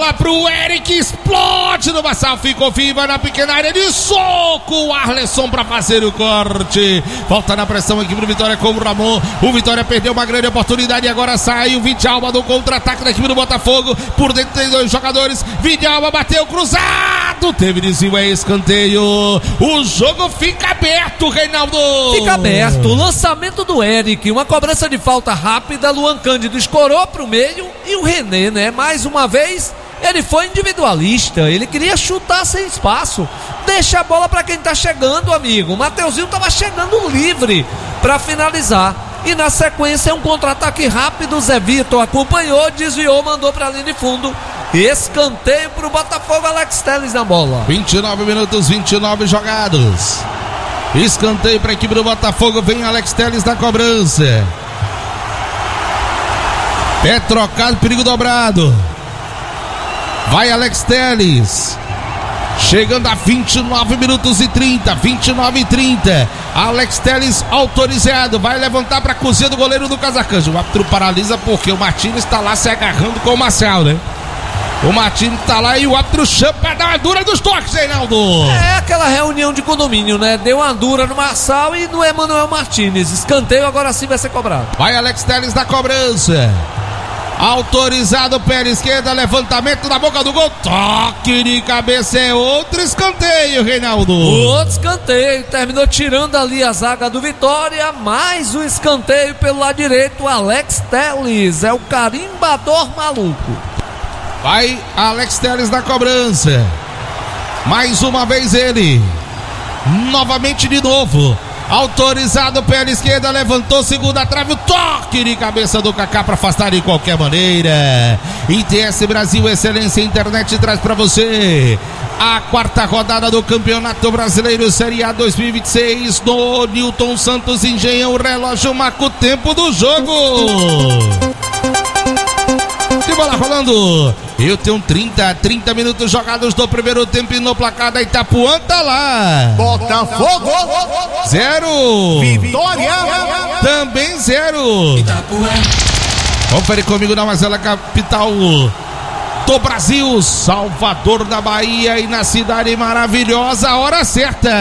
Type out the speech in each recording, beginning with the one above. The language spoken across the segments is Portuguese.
Bola pro Eric, explode no Vassal, ficou viva na pequena área de soco. O Arleson pra fazer o corte. Volta na pressão aqui pro Vitória com o Ramon. O Vitória perdeu uma grande oportunidade e agora sai o Vidalba do contra-ataque da equipe do Botafogo. Por dentro tem dois jogadores. Vidalba bateu cruzado. Teve desvio, é escanteio. O jogo fica aberto, Reinaldo. Fica aberto. O lançamento do Eric, uma cobrança de falta rápida. Luan Cândido escorou pro meio e o René, né? Mais uma vez, ele foi individualista. Ele queria chutar sem espaço. Deixa a bola pra quem tá chegando, amigo. O Mateuzinho tava chegando livre pra finalizar. E na sequência, um contra-ataque rápido. O Zé Vitor acompanhou, desviou, mandou pra linha de fundo. Escanteio pro Botafogo, Alex Telles na bola. 29 minutos, 29 jogados. Escanteio pra equipe do Botafogo. Vem Alex Telles na cobrança. Pé trocado, perigo dobrado. Vai Alex Telles. Chegando a 29 minutos e 30. 29 e 30. Alex Telles autorizado. Vai levantar para a cozinha do goleiro do Casacanjo. O árbitro paralisa porque o Martins está lá se agarrando com o Marcel, né? O Martins tá lá e o árbitro chama pra dar uma dura dos toques, Reinaldo. É aquela reunião de condomínio, né? Deu uma dura no Marçal e no Emanuel Martins. Escanteio, agora sim vai ser cobrado. Vai Alex Telles na cobrança. Autorizado pela esquerda, levantamento na boca do gol, toque de cabeça, é outro escanteio, Reinaldo. Outro escanteio, terminou tirando ali a zaga do Vitória, mais um escanteio pelo lado direito, Alex Telles, é o carimbador maluco. Vai Alex Telles na cobrança, mais uma vez ele, novamente de novo. Autorizado pela esquerda, levantou, segunda trave, o toque de cabeça do Kaká para afastar de qualquer maneira. ITS Brasil, excelência internet, traz para você a quarta rodada do Campeonato Brasileiro Série A 2026 no Newton Santos Engenhão. O relógio marca o tempo do jogo. De bola rolando. Eu tenho 30 minutos jogados do primeiro tempo e no placar da Itapuã tá lá. Botafogo 0. Vitória também 0. Itapuã. Confere comigo na Mazela, capital do Brasil, Salvador da Bahia, e na cidade maravilhosa, a hora certa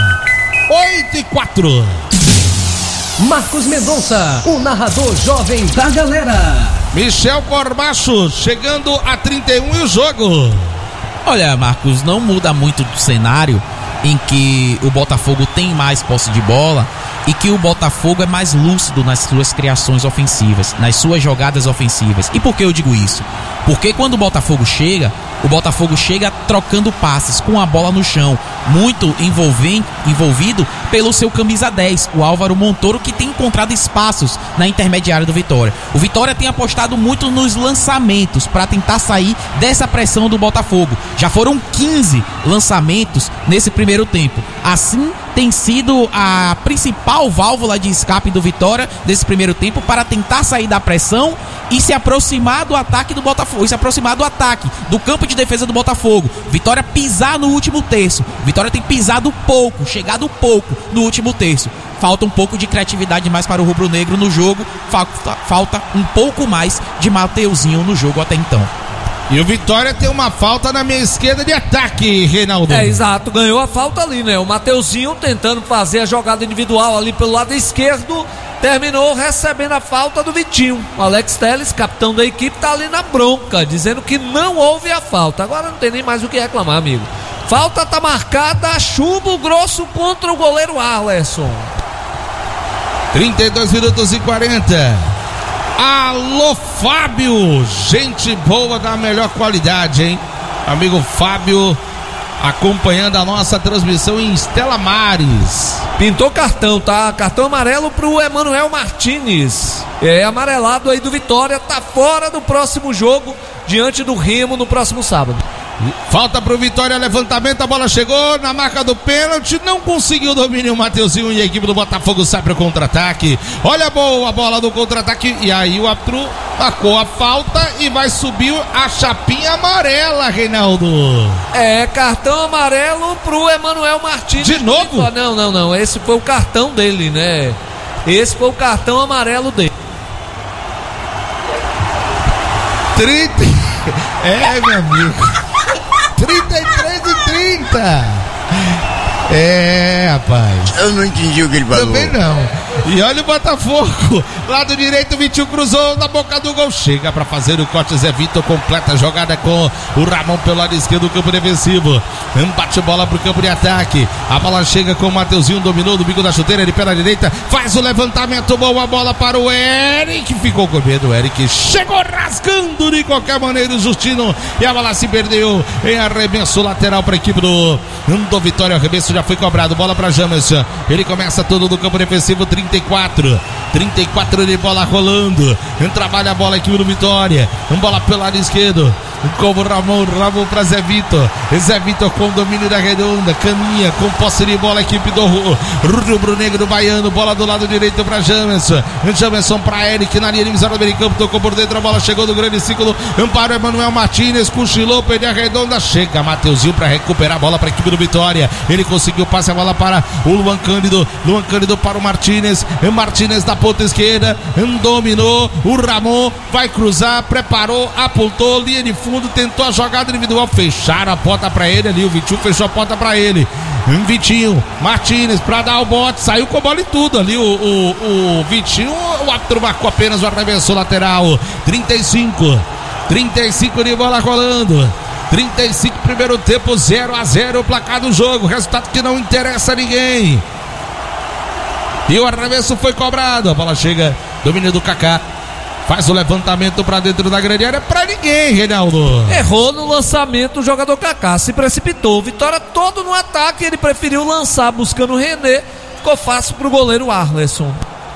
8h04. Marcos Mendonça, o narrador jovem da galera. Michel Corbacho chegando a 31 e o jogo. Olha, Marcos, não muda muito do cenário em que o Botafogo tem mais posse de bola e que o Botafogo é mais lúcido nas suas criações ofensivas, nas suas jogadas ofensivas. E por que eu digo isso? Porque quando o Botafogo chega trocando passes com a bola no chão, muito envolvido pelo seu camisa 10, o Álvaro Montoro, que tem encontrado espaços na intermediária do Vitória. O Vitória tem apostado muito nos lançamentos para tentar sair dessa pressão do Botafogo. Já foram 15 lançamentos nesse primeiro tempo. Assim, tem sido a principal válvula de escape do Vitória desse primeiro tempo para tentar sair da pressão e se aproximar do ataque do Botafogo, se aproximar do ataque, do campo de defesa do Botafogo. Vitória pisar no último terço. Vitória tem pisado pouco, chegado pouco no último terço. Falta um pouco de criatividade mais para o rubro-negro no jogo. Falta um pouco mais de Mateuzinho no jogo até então. E o Vitória tem uma falta na minha esquerda de ataque, Reinaldo. É, exato, ganhou a falta ali, né? O Mateuzinho tentando fazer a jogada individual ali pelo lado esquerdo, terminou recebendo a falta do Vitinho. O Alex Telles, capitão da equipe, tá ali na bronca, dizendo que não houve a falta. Agora não tem nem mais o que reclamar, amigo. Falta tá marcada, chumbo grosso contra o goleiro Arleson. 32 minutos e 40. Alô, Fábio, gente boa da melhor qualidade, hein? Amigo Fábio, acompanhando a nossa transmissão em Estela Maris. Pintou cartão, tá? Cartão amarelo pro Emanuel Martins. É amarelado aí do Vitória, tá fora do próximo jogo diante do Remo no próximo sábado. Falta pro Vitória, levantamento, a bola chegou na marca do pênalti, não conseguiu domínio o Mateuzinho e a equipe do Botafogo sai pro contra-ataque. Olha a boa bola do contra-ataque e aí o árbitro marcou a falta e vai subir a chapinha amarela, Reinaldo. É, cartão amarelo pro Emanuel Martins. De novo? Não, esse foi o cartão dele, né? Esse foi o cartão amarelo dele. 30 É, meu amigo. 33-30. É, rapaz. Eu não entendi o que ele falou. Também não. E olha o Botafogo. Lado direito, Vitinho cruzou na boca do gol. Chega pra fazer o corte. Zé Vitor completa a jogada com o Ramon pelo lado esquerdo do campo defensivo. Bate bola pro campo de ataque. A bola chega com o Mateuzinho. Dominou do bico da chuteira. Ele pela direita. Faz o levantamento. Boa bola para o Eric. Ficou com medo. O Eric chegou rasgando de qualquer maneira o Justino. E a bola se perdeu em arremesso lateral para a equipe do Vitória. O arremesso já foi cobrado. Bola para Jamerson. Ele começa todo do campo defensivo. 34 de bola rolando. Trabalha a bola aqui no Vitória. Bola pelo lado esquerdo. Como Ramon para Zé Vitor. Zé Vitor com domínio da redonda. Caminha com posse de bola a equipe do rubro-negro baiano. Bola do lado direito para Jamerson. Jamerson para Eric na linha divisória do meio campo. Tocou por dentro. A bola chegou do grande círculo. Para o Emanuel Martínez. Cochilou, perdeu a redonda. Chega Mateuzinho para recuperar a bola para a equipe do Vitória. Ele conseguiu passe a bola para o Luan Cândido. Luan Cândido para o Martínez. Martínez da ponta esquerda. Dominou. O Ramon vai cruzar. Preparou. Apontou. Linha de fundo. Tentou a jogada individual. Fecharam a porta para ele ali. O Vitinho fechou a porta para ele. Vitinho. Martínez para dar o bote. Saiu com a bola e tudo ali. O Vitinho. O árbitro marcou apenas o arremesso lateral. 35 de bola rolando. 35 primeiro tempo, 0-0 o placar do jogo, resultado que não interessa a ninguém. E o arremesso foi cobrado, a bola chega, domínio do Kaká, faz o levantamento para dentro da grande área, para ninguém, Reinaldo. Errou no lançamento o jogador Kaká, se precipitou, Vitória todo no ataque, ele preferiu lançar buscando o René, ficou fácil pro goleiro Arleson.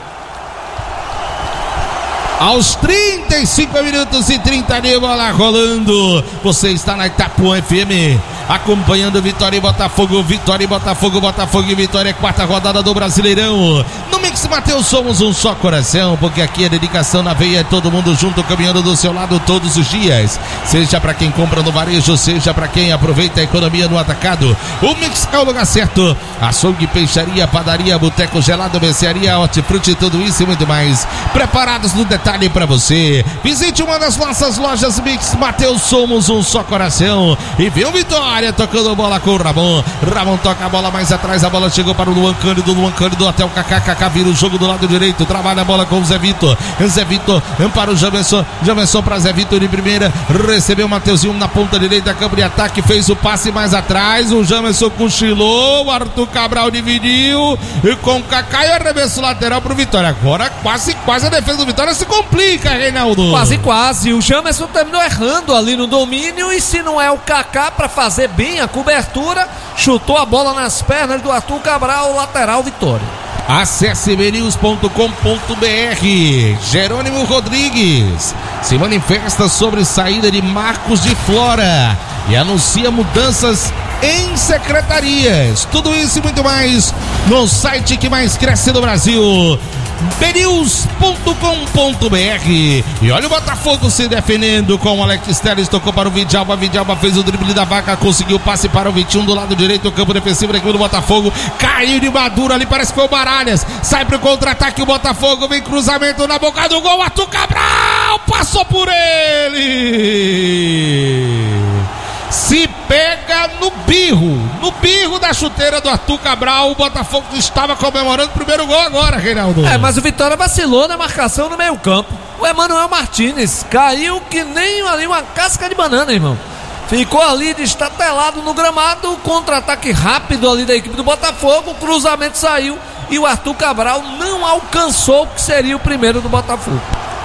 Aos 35 minutos e 30 de bola rolando. Você está na Itapuã FM, acompanhando Vitória e Botafogo. Vitória e Botafogo, Botafogo e Vitória, quarta rodada do Brasileirão. No Mix Mateus somos um só coração, porque aqui é dedicação na veia, é todo mundo junto, caminhando do seu lado todos os dias. Seja para quem compra no varejo, seja para quem aproveita a economia no atacado. O Mix é o lugar certo. Açougue, peixaria, padaria, boteco, gelado, mercearia, hortifruti, tudo isso e muito mais. Preparados no detalhe para você. Visite uma das nossas lojas Mix Mateus, somos um só coração. E viu Vitória tocando bola com o Ramon. Ramon toca a bola mais atrás, a bola chegou para o Luan Cândido até o Kaká. Kaká vira o jogo do lado direito, trabalha a bola com o Zé Vitor. Zé Vitor para o Jamerson. Jamerson para Zé Vitor de primeira, recebeu o Mateuzinho na ponta direita, campo de ataque, fez o passe mais atrás. O Jamerson cochilou, o Arthur Cabral dividiu e com o Kaká e arremesso lateral para o Vitória. Agora quase a defesa do Vitória se complica, Reinaldo. Quase. O Jamerson terminou errando ali no domínio e se não é o Kaká para fazer bem a cobertura, chutou a bola nas pernas do Arthur Cabral, lateral Vitória. Acesse bnews.com.br. Jerônimo Rodrigues se manifesta sobre saída de Marcos de Flora e anuncia mudanças em secretarias. Tudo isso e muito mais no site que mais cresce no Brasil, bnews.com.br. E olha o Botafogo se defendendo com o Alex Telles, tocou para o Vidjalba fez o drible da vaca, conseguiu o passe para o Vitinho do lado direito, o campo defensivo da equipe do Botafogo, caiu de madura ali, parece que foi o Baralhas, sai pro contra-ataque o Botafogo, vem cruzamento na boca do gol, Arthur Cabral passou por ele, se pega no birro da chuteira do Arthur Cabral. O Botafogo estava comemorando o primeiro gol agora, Reinaldo. Mas o Vitória vacilou na marcação no meio campo. O Emanuel Martínez caiu que nem ali uma casca de banana, irmão. Ficou ali destatelado no gramado, contra-ataque rápido ali da equipe do Botafogo, o cruzamento saiu e o Arthur Cabral não alcançou o que seria o primeiro do Botafogo.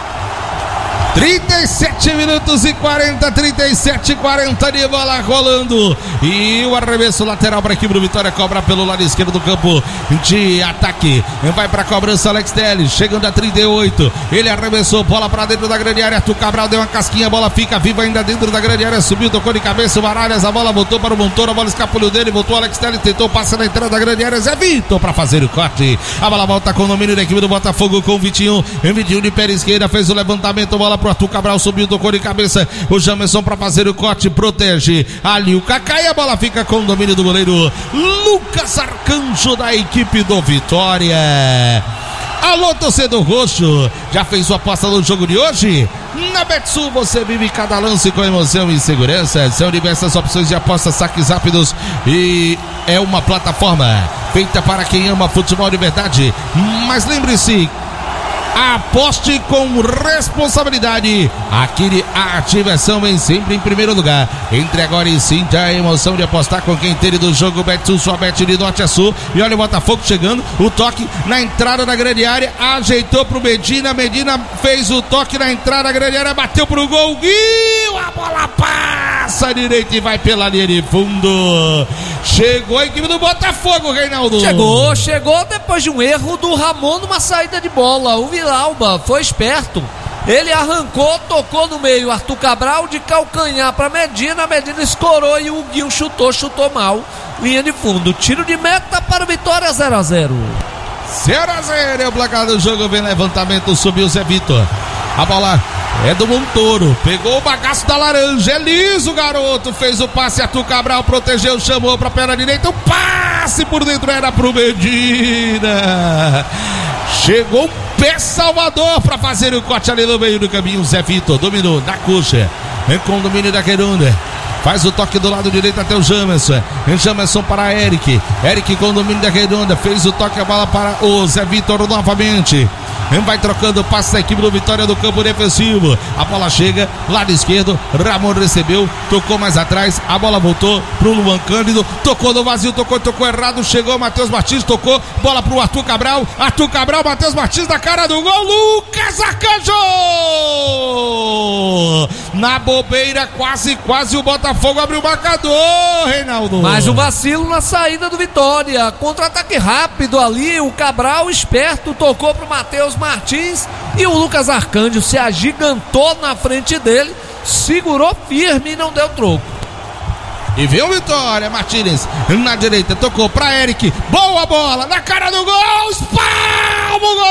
37 minutos e 40 de bola rolando. E o arremesso lateral para a equipe do Vitória, cobra pelo lado esquerdo do campo de ataque. Vai para a cobrança Alex Telles, chegando a 38. Ele arremessou, bola para dentro da grande área. Arthur Cabral deu uma casquinha, a bola fica viva ainda dentro da grande área. Subiu, tocou de cabeça o Baralhas, a bola voltou para o Montoro, a bola escapuliu dele, voltou Alex Telles, tentou passar na entrada da grande área. Zé Vitor para fazer o corte. A bola volta com o domínio da equipe do Botafogo com o Vitinho. Vitinho de pé esquerda, fez o levantamento, bola pro Arthur Cabral, subiu, tocou de cabeça o Jamerson para fazer o corte, protege ali o Kaká e a bola fica com o domínio do goleiro Lucas Arcanjo da equipe do Vitória. Alô, torcedor roxo, já fez sua aposta no jogo de hoje? Na Betsul você vive cada lance com emoção e segurança. São diversas opções de apostas, saques rápidos e é uma plataforma feita para quem ama futebol de verdade. Mas lembre-se, aposte com responsabilidade. Aquele ativação vem sempre em primeiro lugar. Entre agora e sinta a emoção de apostar com quem entende do jogo. Betsul, sua bet de norte a sul. E olha o Botafogo chegando, o toque na entrada da grande área, ajeitou pro Medina, Medina fez o toque na entrada da grande área, bateu pro gol, a bola passa direito e vai pela linha de fundo. Chegou a equipe do Botafogo, Reinaldo. Chegou depois de um erro do Ramon numa saída de bola. O Villalba foi esperto. Ele arrancou, tocou no meio. Arthur Cabral de calcanhar para Medina. Medina escorou e o Guinho chutou mal. Linha de fundo. Tiro de meta para o Vitória 0-0. 0-0 é o placar do jogo. Vem levantamento, subiu o Zé Vitor. A bola é do Montoro. Pegou o bagaço da laranja. É liso, garoto. Fez o passe. Arthur Cabral protegeu, chamou para a perna direita. O passe por dentro era pro Medina. Chegou o pé Salvador para fazer o corte ali no meio do caminho. Zé Vitor dominou na coxa. Vem com o domínio da Querunda. Faz o toque do lado direito até o Jamerson. Jamerson para Eric. Eric com o domínio da Redonda. Fez o toque, a bola para o Zé Vitor novamente. Vai trocando, passa a equipe do Vitória do campo defensivo. A bola chega, lado esquerdo. Ramon recebeu, tocou mais atrás. A bola voltou pro Luan Cândido. Tocou no vazio, tocou errado. Chegou Matheus Martins, tocou. Bola pro Arthur Cabral. Arthur Cabral, Matheus Martins na cara do gol. Lucas Arcanjo! Na bobeira, quase o Botafogo abriu o marcador, Reinaldo. Mais um vacilo na saída do Vitória. Contra-ataque rápido ali. O Cabral, esperto, tocou pro Matheus Martins e o Lucas Arcanjo se agigantou na frente dele, segurou firme e não deu troco. E veio o Vitória, Martins na direita, tocou pra Eric, boa bola, na cara do gol, espalma o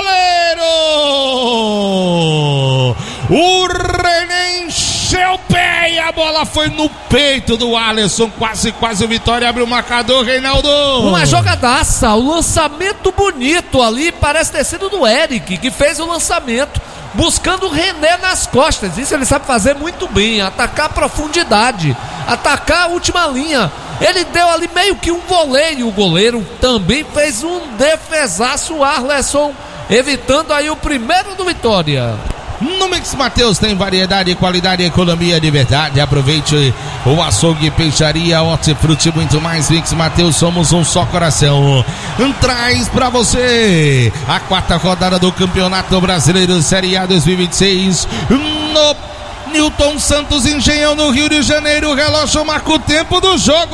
goleiro! O René encheu o pé e a bola foi no peito do Alisson, quase o Vitória abre o marcador, Reinaldo. Uma jogadaça, o lançamento bonito ali, parece ter sido do Eric, que fez o lançamento, buscando o René nas costas. Isso ele sabe fazer muito bem, atacar a profundidade, atacar a última linha. Ele deu ali meio que um voleio, o goleiro também fez um defesaço, o Arleson, evitando aí o primeiro do Vitória. No Mix Mateus tem variedade, qualidade e economia de verdade. Aproveite o açougue, peixaria, hortifruti, muito mais. Mix Mateus, somos um só coração. Traz pra você a 4ª rodada do Campeonato Brasileiro Série A 2026 no Newton Santos Engenhão, no Rio de Janeiro. O relógio marca o tempo do jogo.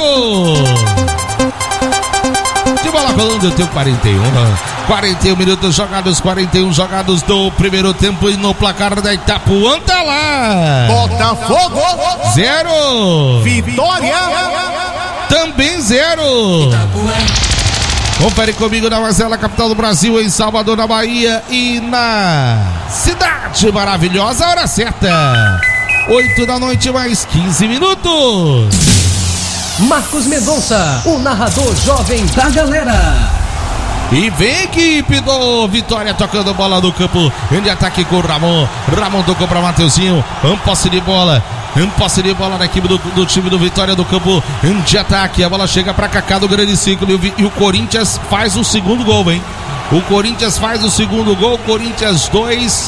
De bola rolando, eu tenho 41 minutos jogados, 41 jogados do primeiro tempo e no placar da Itapuã tá lá. Botafogo 0. Vitória também 0. Confere comigo na Vazela, capital do Brasil, em Salvador, na Bahia e na cidade maravilhosa. A hora certa, 8 da noite mais 15 minutos. Marcos Mendonça, o narrador jovem da galera. E vem a equipe do Vitória tocando bola no campo de ataque com o Ramon. Ramon tocou para Mateuzinho. Posse de bola da equipe do time do Vitória do campo de ataque. A bola chega para Kaká do grande ciclo e o Corinthians faz o segundo gol, hein? O Corinthians faz o segundo gol. Corinthians 2,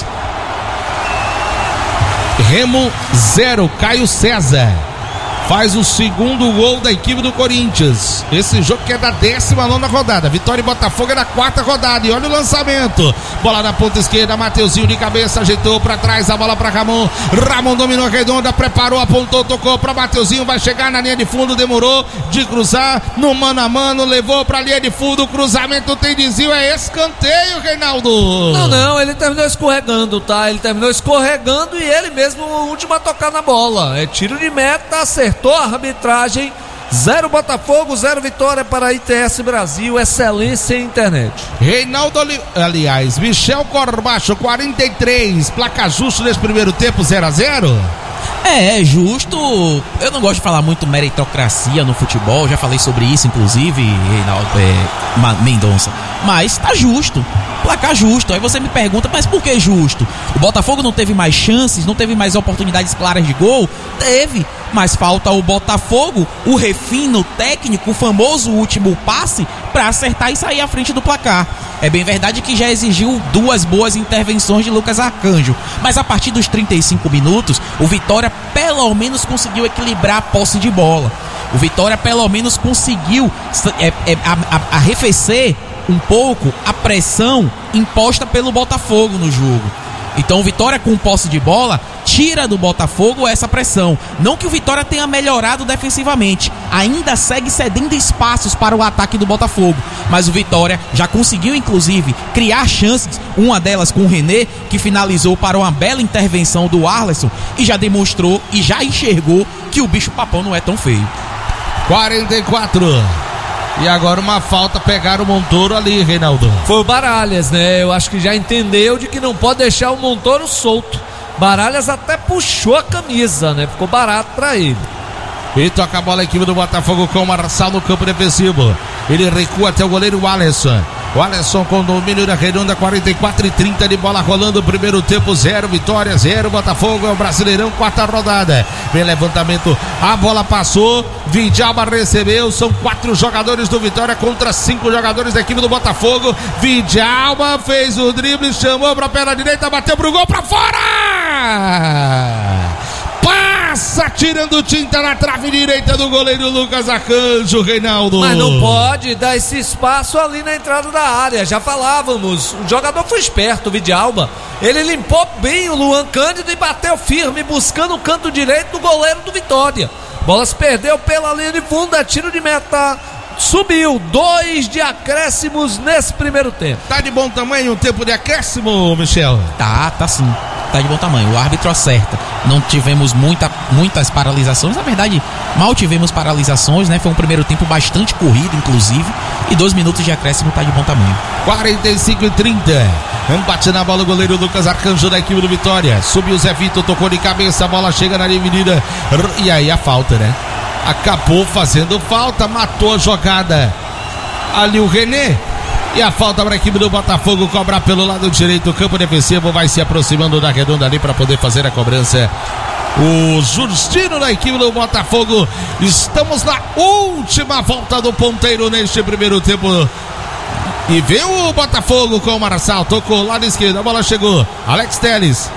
Remo 0. Caio César faz o segundo gol da equipe do Corinthians. Esse jogo que é da 19ª rodada. Vitória e Botafogo é da 4ª rodada. E olha o lançamento. Bola na ponta esquerda. Mateuzinho de cabeça, ajeitou pra trás. A bola pra Ramon. Ramon dominou a redonda, preparou, apontou, tocou pra Mateuzinho. Vai chegar na linha de fundo. Demorou de cruzar no mano a mano. Levou pra linha de fundo. O cruzamento tem desvio. É escanteio, Reinaldo. Não. Ele terminou escorregando, tá? Ele terminou escorregando e ele mesmo o último a tocar na bola. É tiro de meta, acertou a arbitragem. 0 Botafogo, 0 Vitória para a ITS Brasil, excelência em internet. Reinaldo, aliás, Michel Corbacho, 43, placa justa nesse primeiro tempo, 0-0. É justo. Eu não gosto de falar muito meritocracia no futebol, já falei sobre isso, inclusive, Reinaldo Mendonça. Mas tá justo. Placar justo. Aí você me pergunta, mas por que justo? O Botafogo não teve mais chances, não teve mais oportunidades claras de gol? Teve. Mas falta o Botafogo, o refino técnico, o famoso último passe, para acertar e sair à frente do placar. É bem verdade que já exigiu 2 boas intervenções de Lucas Arcanjo, mas a partir dos 35 minutos, o Vitória pelo menos conseguiu equilibrar a posse de bola. O Vitória pelo menos conseguiu arrefecer um pouco a pressão imposta pelo Botafogo no jogo. Então o Vitória com posse de bola tira do Botafogo essa pressão. Não que o Vitória tenha melhorado defensivamente, ainda segue cedendo espaços para o ataque do Botafogo, mas o Vitória já conseguiu inclusive criar chances, uma delas com o René, que finalizou para uma bela intervenção do Arleson e já demonstrou e já enxergou que o bicho papão não é tão feio. 44. E agora uma falta, pegaram o Montoro ali, Reinaldo. Foi o Baralhas, né? Eu acho que já entendeu de que não pode deixar o Montoro solto. Baralhas até puxou a camisa, né? Ficou barato pra ele. E toca a bola a equipe do Botafogo com o Marçal no campo defensivo. Ele recua até o goleiro Alisson. O Alisson com domínio da Redonda, 44:30 de bola rolando. Primeiro tempo, 0 Vitória, 0 Botafogo. É o Brasileirão, 4ª rodada. Vem levantamento, a bola passou. Vidjalba recebeu. São 4 jogadores do Vitória contra 5 jogadores da equipe do Botafogo. Vidjalba fez o drible, chamou pra perna direita, bateu pro gol, pra fora! Passa tirando tinta na trave direita do goleiro Lucas Arcanjo, Reinaldo. Mas não pode dar esse espaço ali na entrada da área. Já falávamos, o jogador foi esperto, o Vidjalba. Ele limpou bem o Luan Cândido e bateu firme, buscando o canto direito do goleiro do Vitória. Bola se perdeu pela linha de fundo, é tiro de meta. Subiu 2 de acréscimos nesse primeiro tempo. Tá de bom tamanho o tempo de acréscimo, Michel? Tá sim. Tá de bom tamanho. O árbitro acerta. Não tivemos muitas paralisações. Na verdade, mal tivemos paralisações, né? Foi um primeiro tempo bastante corrido, inclusive. E 2 minutos de acréscimo tá de bom tamanho. 45:30. Bate na bola o goleiro Lucas Arcanjo da equipe do Vitória. Subiu o Zé Vitor, tocou de cabeça. A bola chega na dividida. E aí a falta, né? Acabou fazendo falta, matou a jogada. Ali o René. E a falta para a equipe do Botafogo cobrar pelo lado direito. O campo defensivo vai se aproximando da redonda ali para poder fazer a cobrança. O Justino da equipe do Botafogo. Estamos na última volta do ponteiro neste primeiro tempo. E veio o Botafogo com o Marçal. Tocou lado esquerdo, a bola chegou. Alex Telles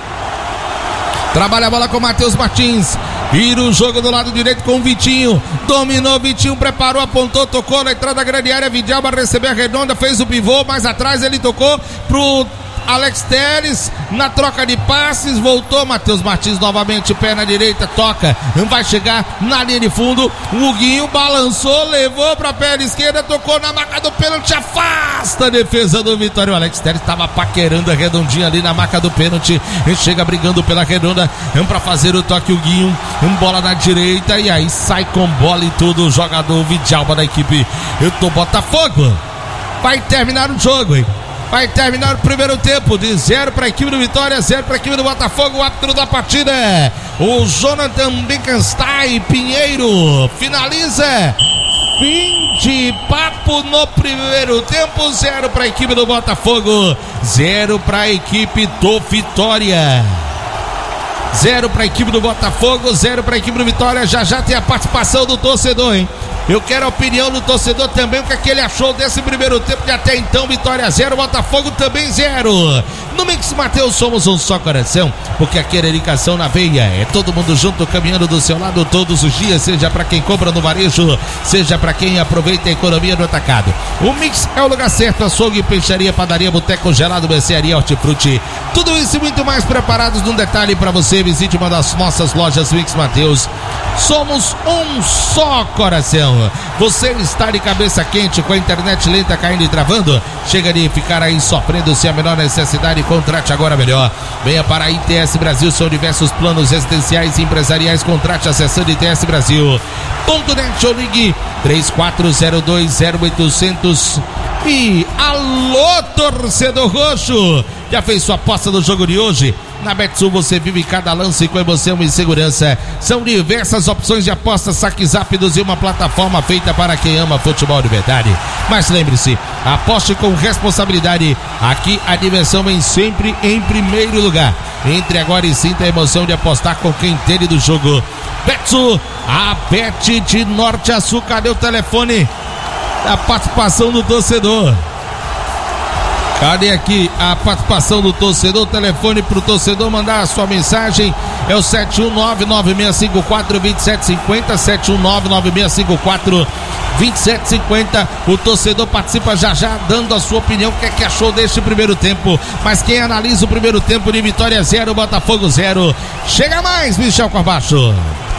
trabalha a bola com o Matheus Martins. Vira o jogo do lado direito com o Vitinho. Dominou, Vitinho preparou, apontou, tocou na entrada da grande área. Vidjalba recebeu a redonda, fez o pivô. Mais atrás ele tocou pro Alex Telles na troca de passes. Voltou Matheus Martins novamente, perna direita, toca. Vai chegar na linha de fundo. O Guinho balançou, levou pra perna esquerda, tocou na marca do pênalti. Afasta a defesa do Vitória. O Alex Telles estava paquerando a redondinha ali na marca do pênalti. Ele chega brigando pela redonda. Pra fazer o toque o Guinho. Bola na direita e aí sai com bola e tudo o jogador Vidjalba da equipe do Botafogo. Vai terminar o jogo, hein? Vai terminar o primeiro tempo de 0 para a equipe do Vitória, 0 para a equipe do Botafogo. O árbitro da partida, o Jonathan Bickenstein Pinheiro, finaliza. Fim de papo no primeiro tempo. 0 para a equipe do Botafogo, 0 para a equipe do Vitória. 0 para a equipe do Botafogo, 0 para a equipe do Vitória. Já tem a participação do torcedor, hein? Eu quero a opinião do torcedor também, o que é que ele achou desse primeiro tempo de até então. Vitória 0, Botafogo também 0. No Mix Mateus somos um só coração, porque aqui é dedicação na veia. É todo mundo junto, caminhando do seu lado todos os dias, seja para quem compra no varejo, seja para quem aproveita a economia do atacado. O Mix é o lugar certo, açougue, peixaria, padaria, boteco, gelado, mercearia, hortifruti. Tudo isso e muito mais preparados num detalhe para você. Visite uma das nossas lojas Mix Mateus. Somos um só coração. Você está de cabeça quente com a internet lenta caindo e travando? Chega de ficar aí sofrendo sem a menor necessidade. Contrate agora melhor. Venha para a ITS Brasil, são diversos planos residenciais e empresariais. Contrate acessando ITS Brasil.net ou ligue 34020800. E alô, torcedor roxo, já fez sua aposta no jogo de hoje? Na Betsul você vive cada lance com emoção e segurança. São diversas opções de apostas, saques rápidos e uma plataforma feita para quem ama futebol de verdade. Mas lembre-se, aposte com responsabilidade. Aqui a diversão vem sempre em primeiro lugar. Entre agora e sinta a emoção de apostar com quem entende do jogo. Betsul, a Bet de Norte a Sul. Cadê o telefone da participação do torcedor? Cadê aqui a participação do torcedor? O telefone pro torcedor mandar a sua mensagem é o 719-9654-2750, 719-9654-2750. O torcedor participa já dando a sua opinião, o que achou deste primeiro tempo. Mas quem analisa o primeiro tempo de Vitória 0, Botafogo 0. Chega mais, Michel Corbacho.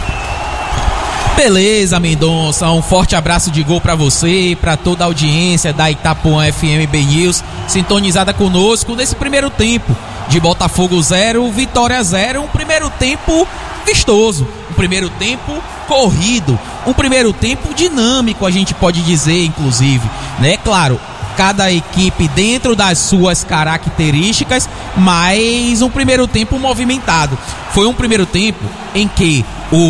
Beleza, Mendonça, um forte abraço de gol pra você e pra toda a audiência da Itapuã FM B News, sintonizada conosco nesse primeiro tempo de Botafogo 0, Vitória 0, um primeiro tempo vistoso, um primeiro tempo corrido, um primeiro tempo dinâmico, a gente pode dizer, inclusive, né? Claro, cada equipe dentro das suas características, mas um primeiro tempo movimentado. Foi um primeiro tempo em que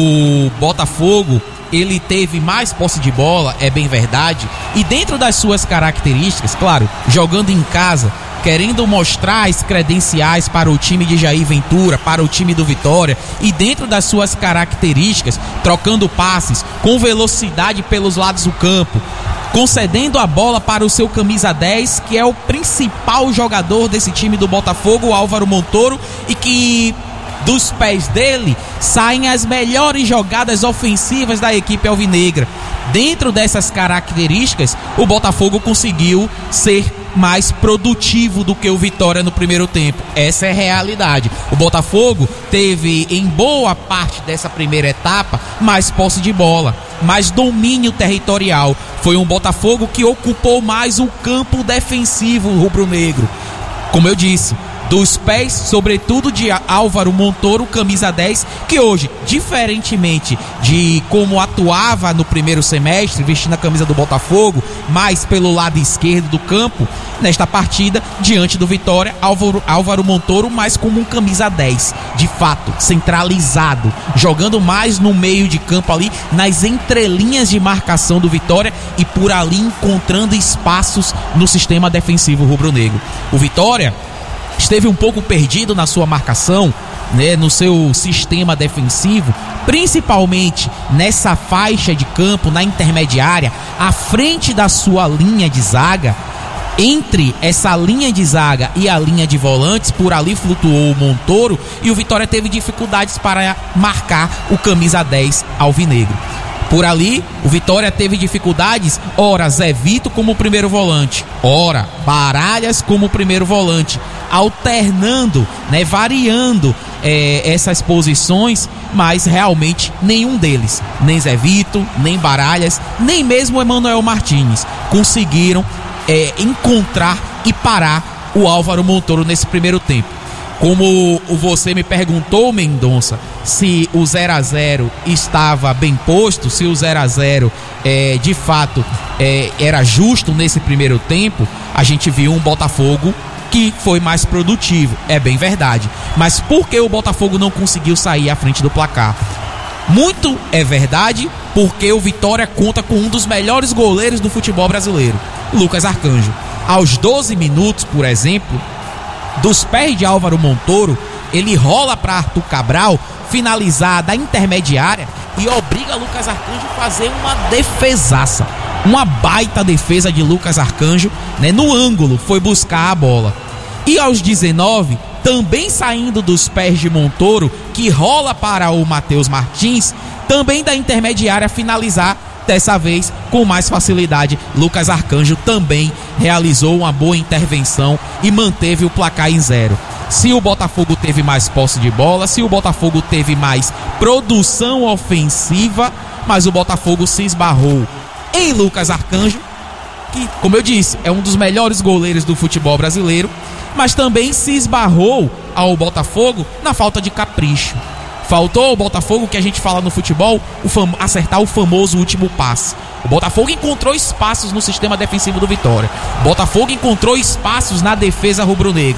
o Botafogo, ele teve mais posse de bola, é bem verdade, e dentro das suas características, claro, jogando em casa, querendo mostrar as credenciais para o time de Jair Ventura, para o time do Vitória, e dentro das suas características, trocando passes com velocidade pelos lados do campo, concedendo a bola para o seu camisa 10, que é o principal jogador desse time do Botafogo, o Álvaro Montoro, e que dos pés dele saem as melhores jogadas ofensivas da equipe alvinegra. Dentro dessas características, o Botafogo conseguiu ser mais produtivo do que o Vitória no primeiro tempo. Essa é a realidade. O Botafogo teve, em boa parte dessa primeira etapa, mais posse de bola, mais domínio territorial. Foi um Botafogo que ocupou mais o campo defensivo rubro-negro. Como eu disse, dos pés, sobretudo de Álvaro Montoro, camisa 10, que hoje, diferentemente de como atuava no primeiro semestre, vestindo a camisa do Botafogo, mais pelo lado esquerdo do campo, nesta partida, diante do Vitória, Álvaro Montoro mais como um camisa 10, de fato, centralizado, jogando mais no meio de campo ali, nas entrelinhas de marcação do Vitória e por ali encontrando espaços no sistema defensivo rubro-negro. O Vitória esteve um pouco perdido na sua marcação, né, no seu sistema defensivo, principalmente nessa faixa de campo, na intermediária, à frente da sua linha de zaga. Entre essa linha de zaga e a linha de volantes, por ali flutuou o Montoro e o Vitória teve dificuldades para marcar o camisa 10 alvinegro. Por ali, o Vitória teve dificuldades, ora Zé Vito como primeiro volante, ora Baralhas como primeiro volante, alternando, né, variando essas posições, mas realmente nenhum deles, nem Zé Vito, nem Baralhas, nem mesmo Emanuel Martins, conseguiram encontrar e parar o Álvaro Montoro nesse primeiro tempo. Como você me perguntou, Mendonça, se o 0-0 estava bem posto, se o 0-0 de fato era justo nesse primeiro tempo, a gente viu um Botafogo que foi mais produtivo, é bem verdade. Mas por que o Botafogo não conseguiu sair à frente do placar? Muito é verdade, porque o Vitória conta com um dos melhores goleiros do futebol brasileiro, Lucas Arcanjo. Aos 12 minutos, por exemplo, dos pés de Álvaro Montoro, ele rola para Arthur Cabral finalizar da intermediária e obriga Lucas Arcanjo a fazer uma defesaça, uma baita defesa de Lucas Arcanjo, né, no ângulo, foi buscar a bola. E aos 19, também saindo dos pés de Montoro, que rola para o Matheus Martins, também da intermediária finalizar, dessa vez com mais facilidade. Lucas Arcanjo também realizou uma boa intervenção e manteve o placar em 0. Se o Botafogo teve mais posse de bola, se o Botafogo teve mais produção ofensiva, mas o Botafogo se esbarrou em Lucas Arcanjo, que, como eu disse, é um dos melhores goleiros do futebol brasileiro, mas também se esbarrou ao Botafogo na falta de capricho. Faltou ao Botafogo, que a gente fala no futebol, acertar o famoso último passe. O Botafogo encontrou espaços no sistema defensivo do Vitória. O Botafogo encontrou espaços na defesa rubro-negra.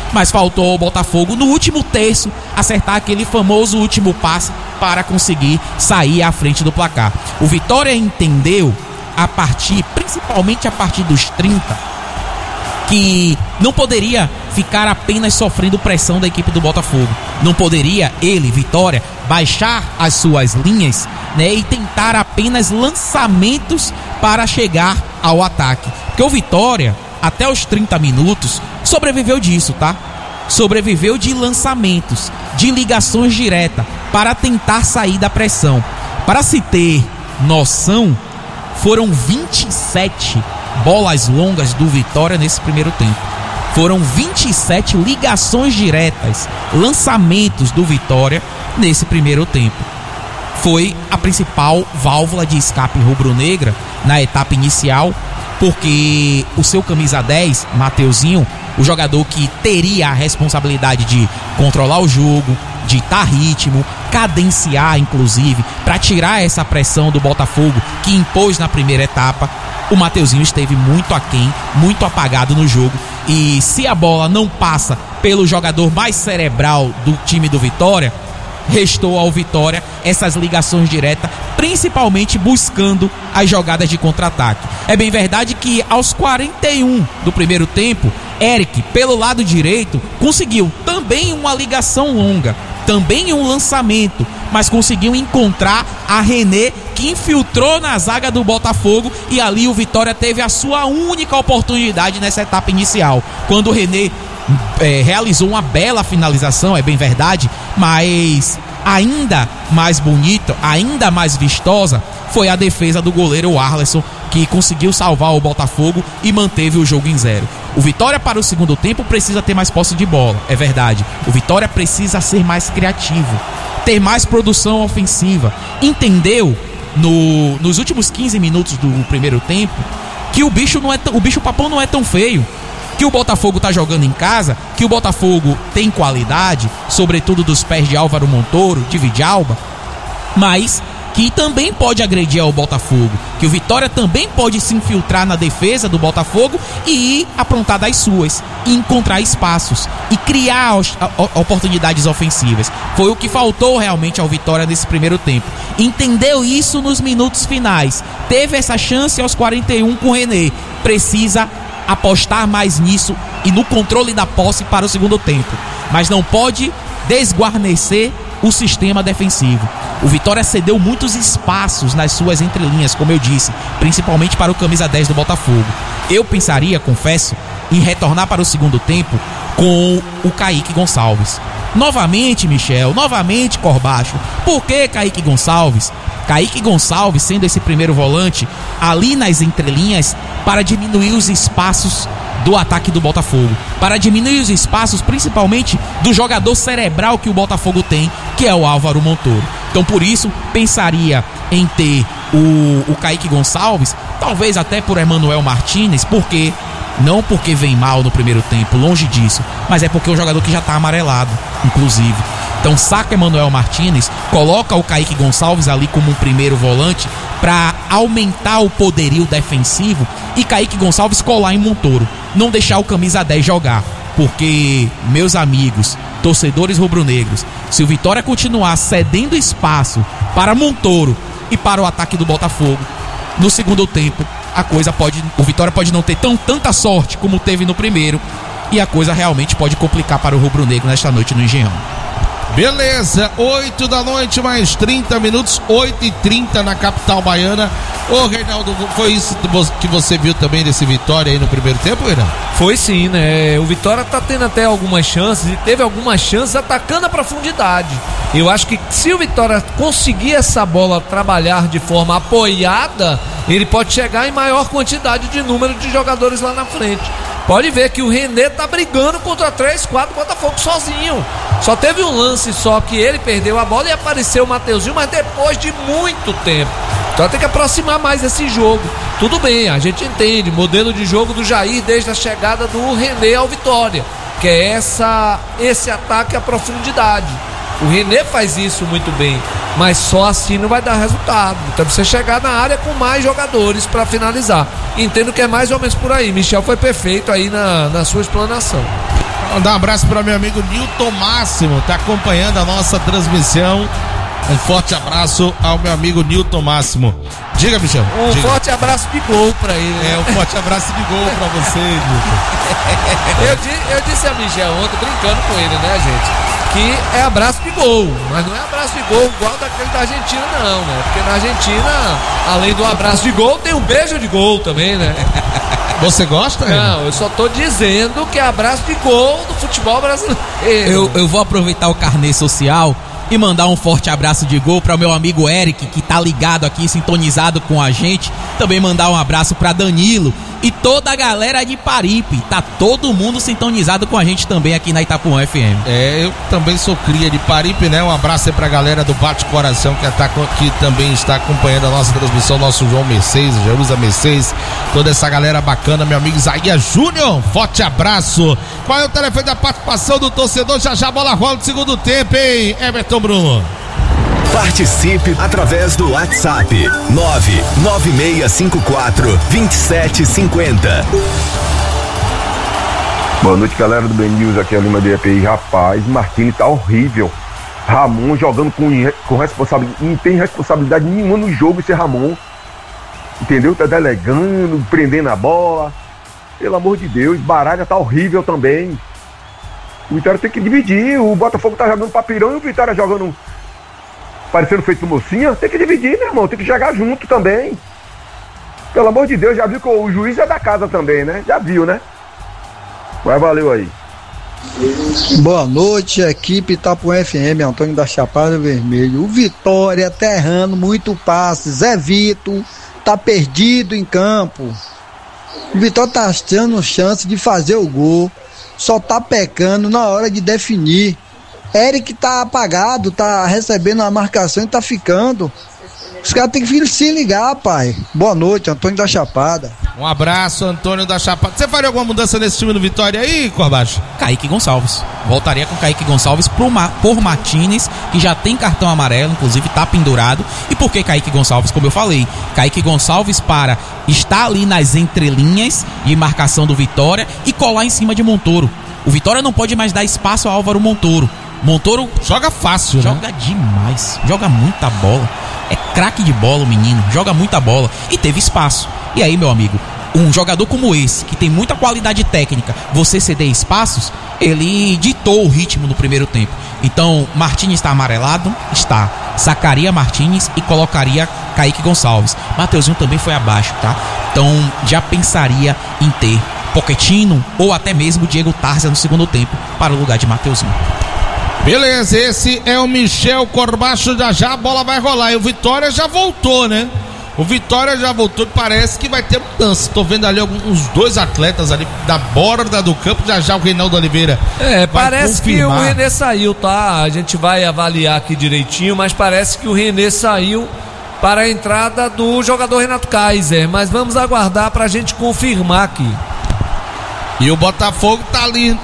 mas faltou ao Botafogo no último terço acertar aquele famoso último passe para conseguir sair à frente do placar. O Vitória entendeu principalmente a partir dos 30, que não poderia ficar apenas sofrendo pressão da equipe do Botafogo. Não poderia ele, Vitória, baixar as suas linhas, né, e tentar apenas lançamentos para chegar ao ataque. Porque o Vitória, até os 30 minutos, sobreviveu disso, tá? Sobreviveu de lançamentos, de ligações diretas para tentar sair da pressão. Para se ter noção, foram 27 bolas longas do Vitória nesse primeiro tempo. Foram 27 ligações diretas, lançamentos do Vitória nesse primeiro tempo. Foi a principal válvula de escape rubro-negra na etapa inicial, porque o seu camisa 10, Mateuzinho, o jogador que teria a responsabilidade de controlar o jogo, ditar ritmo, cadenciar inclusive, para tirar essa pressão do Botafogo que impôs na primeira etapa, o Mateuzinho esteve muito aquém, muito apagado no jogo. E se a bola não passa pelo jogador mais cerebral do time do Vitória, restou ao Vitória essas ligações diretas, principalmente buscando as jogadas de contra-ataque. É bem verdade que aos 41 do primeiro tempo, Eric, pelo lado direito, conseguiu também uma ligação longa, também um lançamento, mas conseguiu encontrar a René, que infiltrou na zaga do Botafogo, e ali o Vitória teve a sua única oportunidade nessa etapa inicial, quando o René realizou uma bela finalização, é bem verdade, mas ainda mais bonita, ainda mais vistosa foi a defesa do goleiro Arleson, que conseguiu salvar o Botafogo e manteve o jogo em 0. O Vitória para o segundo tempo precisa ter mais posse de bola, é verdade. O Vitória precisa ser mais criativo, ter mais produção ofensiva. Entendeu nos últimos 15 minutos do primeiro tempo que o papão não é tão feio, que o Botafogo tá jogando em casa, que o Botafogo tem qualidade, sobretudo dos pés de Álvaro Montoro, de Vidalba, mas que também pode agredir ao Botafogo, que o Vitória também pode se infiltrar na defesa do Botafogo e ir aprontar das suas, e encontrar espaços e criar oportunidades ofensivas. Foi o que faltou realmente ao Vitória nesse primeiro tempo. Entendeu isso nos minutos finais, teve essa chance aos 41 com o René, precisa apostar mais nisso e no controle da posse para o segundo tempo, mas não pode desguarnecer o sistema defensivo. O Vitória cedeu muitos espaços nas suas entrelinhas, como eu disse, principalmente para o camisa 10 do Botafogo. Eu pensaria, confesso, em retornar para o segundo tempo com o Kaique Gonçalves. Novamente, Michel, novamente, Corbacho. Por que Kaique Gonçalves? Kaique Gonçalves sendo esse primeiro volante ali nas entrelinhas para diminuir os espaços do ataque do Botafogo, para diminuir os espaços principalmente do jogador cerebral que o Botafogo tem, que é o Álvaro Montoro. Então por isso pensaria em ter o Kaique Gonçalves, talvez até por Emanuel Martínez, não porque vem mal no primeiro tempo, longe disso, mas é porque é um jogador que já está amarelado, inclusive. Então saca Emanuel Martínez, coloca o Kaique Gonçalves ali como um primeiro volante para aumentar o poderio defensivo e Kaique Gonçalves colar em Montoro, não deixar o camisa 10 jogar, porque, meus amigos, torcedores rubro-negros, se o Vitória continuar cedendo espaço para Montoro e para o ataque do Botafogo, no segundo tempo o Vitória pode não ter tanta sorte como teve no primeiro, e a coisa realmente pode complicar para o rubro-negro nesta noite no Engenhão. Beleza, 8 da noite mais 30 minutos, 8h30 na capital baiana. Ô Reinaldo, foi isso que você viu também desse Vitória aí no primeiro tempo, Reinaldo? Foi sim, né? O Vitória tá tendo até algumas chances e teve algumas chances atacando a profundidade. Eu acho que se o Vitória conseguir essa bola trabalhar de forma apoiada, ele pode chegar em maior quantidade de número de jogadores lá na frente. Pode ver que o René tá brigando contra 3, 4 Botafogo sozinho. Só teve um lance só que ele perdeu a bola e apareceu o Mateuzinho, mas depois de muito tempo. Então tem que aproximar mais esse jogo. Tudo bem, a gente entende, modelo de jogo do Jair desde a chegada do René ao Vitória, que é esse ataque à profundidade. O René faz isso muito bem, mas só assim não vai dar resultado. Então você chegar na área com mais jogadores para finalizar. Entendo que é mais ou menos por aí. Michel foi perfeito aí na sua explanação. Mandar um abraço para meu amigo Nilton Máximo, tá acompanhando a nossa transmissão. Um forte abraço ao meu amigo Nilton Máximo. Diga, Michel. Forte abraço de gol pra ele. Um forte abraço de gol pra você, Nilton. Eu disse a Michel ontem, brincando com ele, né, gente? Que é abraço de gol, mas não é abraço de gol igual daquele da Argentina, não, né? Porque na Argentina, além do abraço de gol, tem um beijo de gol também, né? Você gosta? Não, eu só tô dizendo que é abraço de gol do futebol brasileiro. Eu vou aproveitar o carnê social e mandar um forte abraço de gol para o meu amigo Eric, que tá ligado aqui, sintonizado com a gente. Também mandar um abraço para Danilo e toda a galera de Paripe. Tá todo mundo sintonizado com a gente também aqui na Itapuã FM. Eu também sou cria de Paripe, né? Um abraço aí pra galera do Bate Coração que também está acompanhando a nossa transmissão, nosso João Mercedes, Jerusa Mercedes, toda essa galera bacana, meu amigo Isaías Júnior, forte abraço. Qual é o telefone da participação do torcedor? Já a bola rola no segundo tempo, hein, Everton Bruno? Participe através do WhatsApp 99654-2750. Boa noite, galera do Ben News, aqui é a Lima de EPI. Rapaz, Martini tá horrível. Ramon jogando com responsabilidade, não tem responsabilidade nenhuma no jogo esse Ramon. Entendeu? Tá delegando, prendendo a bola. Pelo amor de Deus, Baralha tá horrível também. O Vitória tem que dividir. O Botafogo tá jogando papirão e o Vitória jogando parecendo feito no Mocinha. Tem que dividir, meu irmão. Tem que jogar junto também. Pelo amor de Deus, já viu que o juiz é da casa também, né? Já viu, né? Mas valeu aí. Boa noite, equipe Itapuã FM, Antônio da Chapada Vermelho. O Vitória tá errando muito passe. Zé Vitor tá perdido em campo. O Vitória tá tendo chance de fazer o gol, só tá pecando na hora de definir. Eric tá apagado, tá recebendo a marcação e tá ficando. Os caras têm que se ligar, pai. Boa noite, Antônio da Chapada. Um abraço, Antônio da Chapada. Você faria alguma mudança nesse time do Vitória aí, Corbacho? Kaique Gonçalves. Voltaria com Kaique Gonçalves por Martínez, que já tem cartão amarelo, inclusive tá pendurado. E por que Kaique Gonçalves? Como eu falei, Kaique Gonçalves para estar ali nas entrelinhas de marcação do Vitória e colar em cima de Montoro. O Vitória não pode mais dar espaço ao Álvaro Montoro. Montoro joga fácil, joga, né? Demais, joga muita bola. É craque de bola o menino, joga muita bola e teve espaço. E aí, meu amigo, um jogador como esse, que tem muita qualidade técnica, você ceder espaços, ele ditou o ritmo no primeiro tempo. Então, Martínez está amarelado? Está. Sacaria Martínez e colocaria Kaique Gonçalves. Mateuzinho também foi abaixo, tá? Então, já pensaria em ter Pochettino ou até mesmo Diego Tarza no segundo tempo para o lugar de Mateuzinho. Beleza, esse é o Michel Corbacho. Já a bola vai rolar e o Vitória já voltou, né? O Vitória já voltou e parece que vai ter mudança. Tô vendo ali uns dois atletas ali da borda do campo. Já o Reinaldo Oliveira parece confirmar. Que o René saiu, tá? A gente vai avaliar aqui direitinho, mas parece que o René saiu para a entrada do jogador Renato Kaiser, mas vamos aguardar pra gente confirmar aqui. E o Botafogo tá ali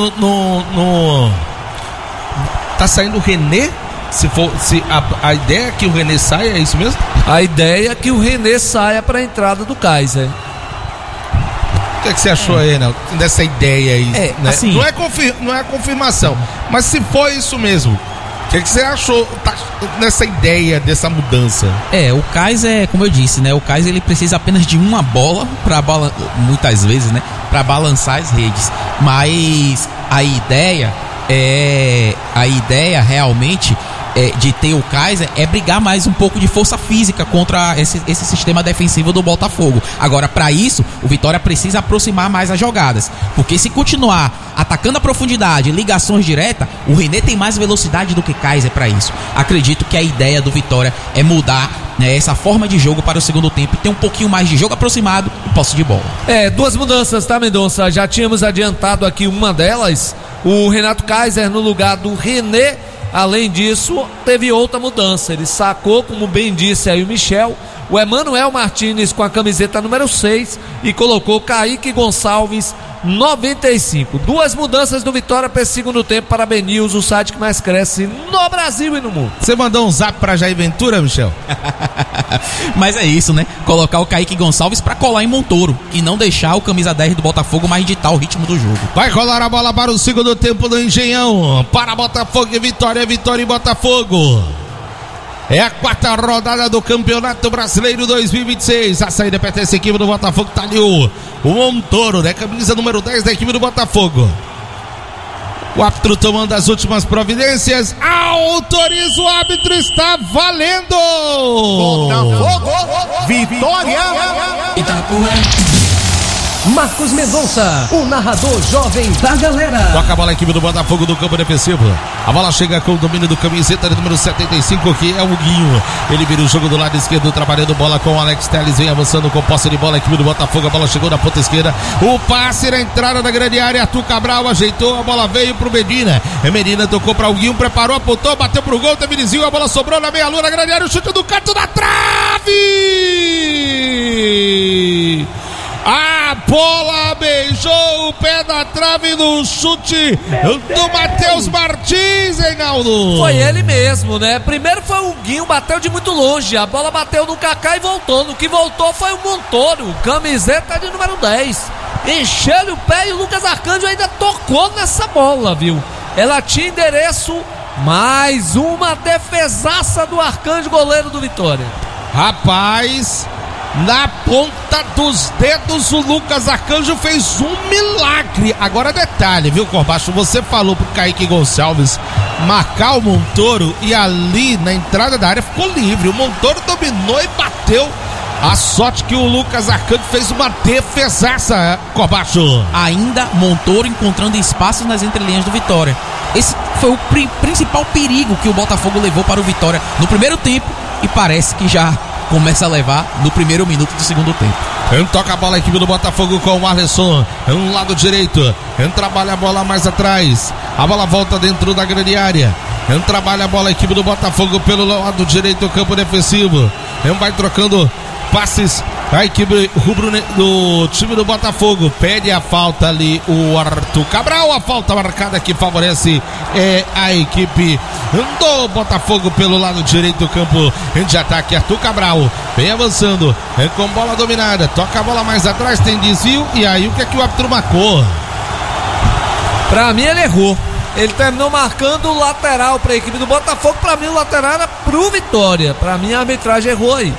tá saindo o René? Se a ideia é que o René saia, é isso mesmo? A ideia é que o René saia para a entrada do Kaiser. O que você achou aí, né, dessa ideia aí? Né? Assim, não é confirmação, mas se foi isso mesmo, o que você achou nessa ideia dessa mudança? O Kaiser, como eu disse, né? O Kaiser ele precisa apenas de uma bola muitas vezes, né? Para balançar as redes. Mas a ideia realmente de ter o Kaiser é brigar mais um pouco de força física contra esse sistema defensivo do Botafogo. Agora, para isso, o Vitória precisa aproximar mais as jogadas, porque se continuar atacando a profundidade, ligações diretas, o René tem mais velocidade do que Kaiser para isso. Acredito que a ideia do Vitória é mudar, né, essa forma de jogo para o segundo tempo e ter um pouquinho mais de jogo aproximado e posse de bola. Duas mudanças, tá, Mendonça? Já tínhamos adiantado aqui uma delas, o Renato Kaiser no lugar do René. Além disso, teve outra mudança. Ele sacou, como bem disse aí o Michel, o Emanuel Martínez com a camiseta número 6 e colocou Kaique Gonçalves 95. 2 mudanças do Vitória para esse segundo tempo. Para BNews, o site que mais cresce no Brasil e no mundo. Você mandou um zap pra Jair Ventura, Michel? Mas é isso, né? Colocar o Kaique Gonçalves pra colar em Montoro e não deixar o camisa 10 do Botafogo mais ditar o ritmo do jogo. Vai rolar a bola para o segundo tempo do Engenhão. Para Botafogo e Vitória, Vitória e Botafogo. É a 4ª rodada do Campeonato Brasileiro 2026. A saída pertence à equipe do Botafogo. Tá ali o Montoro, né? Camisa número 10 da equipe do Botafogo. O árbitro tomando as últimas providências. Autoriza o árbitro, está valendo! Botafogo, Vitória, Itapuã. Marcos Mendonça, o narrador jovem da galera. Toca a bola a equipe do Botafogo do campo defensivo. A bola chega com o domínio do camiseta de número 75, que é o Guinho. Ele vira o jogo do lado esquerdo, trabalhando bola com o Alex Telles. Vem avançando com posse de bola a equipe do Botafogo. A bola chegou na ponta esquerda. O passe na entrada da grande área. Arthur Cabral ajeitou, a bola veio pro Medina. Medina tocou para o Guinho, preparou, apontou, bateu pro gol, teve desvio, a bola sobrou na meia-lua na grande área. O chute do canto da trave! A bola beijou o pé da trave no chute do Matheus Martins, Reinaldo. Foi ele mesmo, né? Primeiro foi o Guinho, bateu de muito longe. A bola bateu no Kaká e voltou. No que voltou foi o Montoro, camiseta de número 10. Encheu o pé e o Lucas Arcanjo ainda tocou nessa bola, viu? Ela tinha endereço. Mais uma defesaça do Arcanjo, goleiro do Vitória. Rapaz, na ponta dos dedos o Lucas Arcanjo fez um milagre. Agora detalhe, viu, Corbacho? Você falou pro Kaique Gonçalves marcar o Montoro e ali na entrada da área ficou livre. O Montoro dominou e bateu. A sorte que o Lucas Arcanjo fez uma defesaça, Corbacho. Ainda Montoro encontrando espaços nas entrelinhas do Vitória. Esse foi o principal perigo que o Botafogo levou para o Vitória no primeiro tempo e parece que já começa a levar no primeiro minuto do segundo tempo. Toca a bola a equipe do Botafogo com o Arleson, um lado direito, trabalha a bola mais atrás, a bola volta dentro da grande área, trabalha a bola a equipe do Botafogo pelo lado direito do campo defensivo, vai trocando passes a equipe rubro do time do Botafogo. Pede a falta ali o Arthur Cabral, a falta marcada que favorece a equipe do Botafogo pelo lado direito do campo de ataque. Arthur Cabral vem avançando, com bola dominada, toca a bola mais atrás, tem desvio, e aí o que é que o árbitro marcou? Pra mim ele errou. Ele terminou marcando o lateral pra equipe do Botafogo. Pra mim o lateral era pro Vitória. Pra mim a arbitragem errou aí.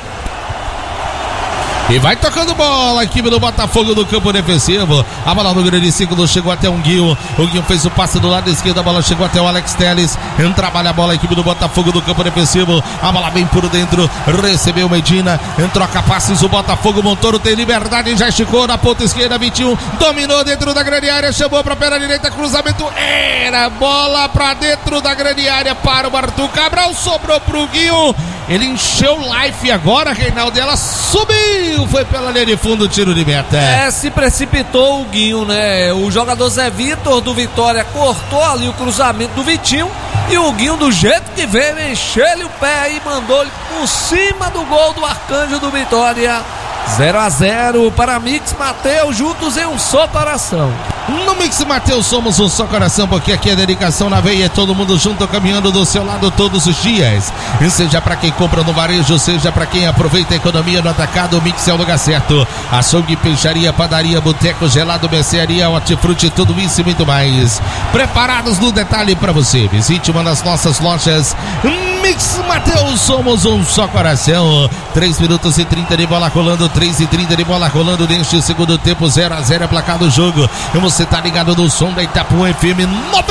E vai tocando bola a equipe do Botafogo do campo defensivo. A bola no grande círculo chegou até o Guinho. O Guinho fez o passe do lado esquerdo. A bola chegou até o Alex Telles. Trabalha a bola a equipe do Botafogo do campo defensivo. A bola vem por dentro. Recebeu Medina. Troca passes o Botafogo. Montoro tem liberdade. Já esticou na ponta esquerda. 21. Dominou dentro da grande área. Chamou para a perna direita. Cruzamento. Era bola para dentro da grande área para o Arthur Cabral. Sobrou para o Guinho. Ele encheu o life agora, Reinaldo. Ela subiu. Foi pela linha de fundo, tiro de meta. Se precipitou o Guinho, né? O jogador Zé Vitor do Vitória cortou ali o cruzamento do Vitinho. E o Guinho, do jeito que veio, encheu-lhe o pé e mandou-lhe por cima do gol do Arcanjo do Vitória. 0-0 para Mix Mateus, juntos em um só coração. No Mix Mateus somos um só coração, porque aqui é dedicação na veia, é todo mundo junto, caminhando do seu lado todos os dias. E seja para quem compra no varejo, seja para quem aproveita a economia no atacado, o Mix é o lugar certo. Açougue, peixaria, padaria, boteco, gelado, mercearia, hortifruti, tudo isso e muito mais. Preparados no detalhe para você. Visite uma das nossas lojas. Mix Mateus, somos um só coração. 3 minutos e 30 de bola rolando, 3:30 de bola rolando neste segundo tempo. 0-0 é placar do jogo. Você tá ligado no som da Itapuã FM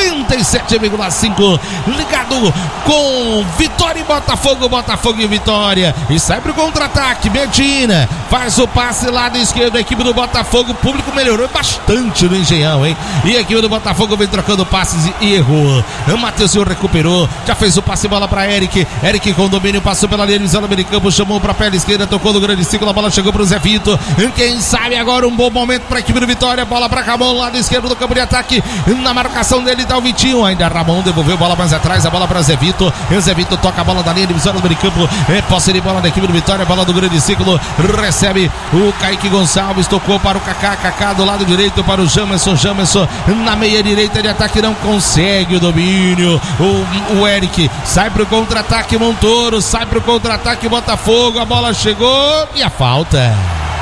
97,5, ligado com Vitória e Botafogo, Botafogo e Vitória. E sai pro contra-ataque. Medina faz o passe lado esquerdo. A equipe do Botafogo, o público melhorou bastante no Engenhão, hein? E a equipe do Botafogo vem trocando passes e errou. O Matheus recuperou, já fez o passe, bola para Eric. Eric com domínio, passou pela linha de meio de campo, chamou pra perna esquerda, tocou no grande ciclo, a bola chegou pro Zé Vitor. Quem sabe agora um bom momento pra equipe do Vitória. Bola pra Ramon, lado esquerdo do campo de ataque. Na marcação dele tá o Vitinho. Ainda Ramon devolveu bola mais atrás, a bola pra Zé Vitor. Zé Vitor toca a bola da linha de meio de campo. Posse de bola da equipe do Vitória, bola do grande ciclo. Recebe recebe o Kaique Gonçalves, tocou para o Kaká do lado direito para o Jamerson na meia direita de ataque, não consegue o domínio, o Eric sai pro contra-ataque, Montoro sai pro contra-ataque, Botafogo, a bola chegou e a falta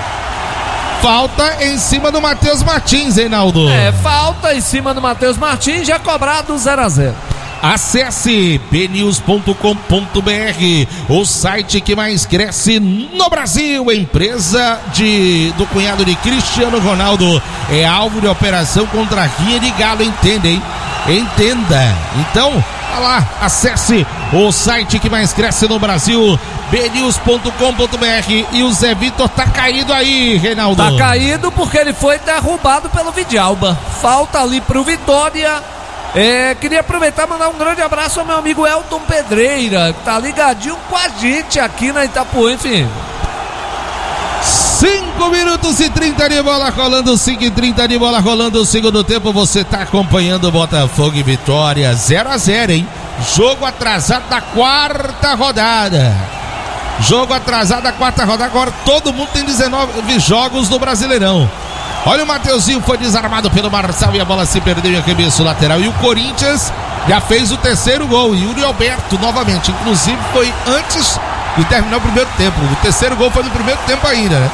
em cima do Matheus Martins, Reinaldo. Falta em cima do Matheus Martins, já cobrado 0-0. Acesse bnews.com.br, o site que mais cresce no Brasil. Empresa do cunhado de Cristiano Ronaldo é alvo de operação contra a rinha de galo, entenda. Então, vá lá, acesse o site que mais cresce no Brasil, bnews.com.br. E o Zé Vitor tá caído aí, Reinaldo. Tá caído porque ele foi derrubado pelo Vidalba. Falta ali pro Vitória. Queria aproveitar e mandar um grande abraço ao meu amigo Elton Pedreira, que tá ligadinho com a gente aqui na Itapuã, enfim. 5 minutos e 30 de bola rolando, 5:30 de bola rolando o segundo tempo. Você tá acompanhando Botafogo e Vitória 0-0, hein? Jogo atrasado da quarta rodada. Agora todo mundo tem 19 jogos no Brasileirão. Olha, o Mateuzinho foi desarmado pelo Marçal e a bola se perdeu em arremesso lateral. E o Corinthians já fez o terceiro gol. E Yuri Alberto novamente. Inclusive foi antes de terminar o primeiro tempo. O terceiro gol foi no primeiro tempo ainda, né?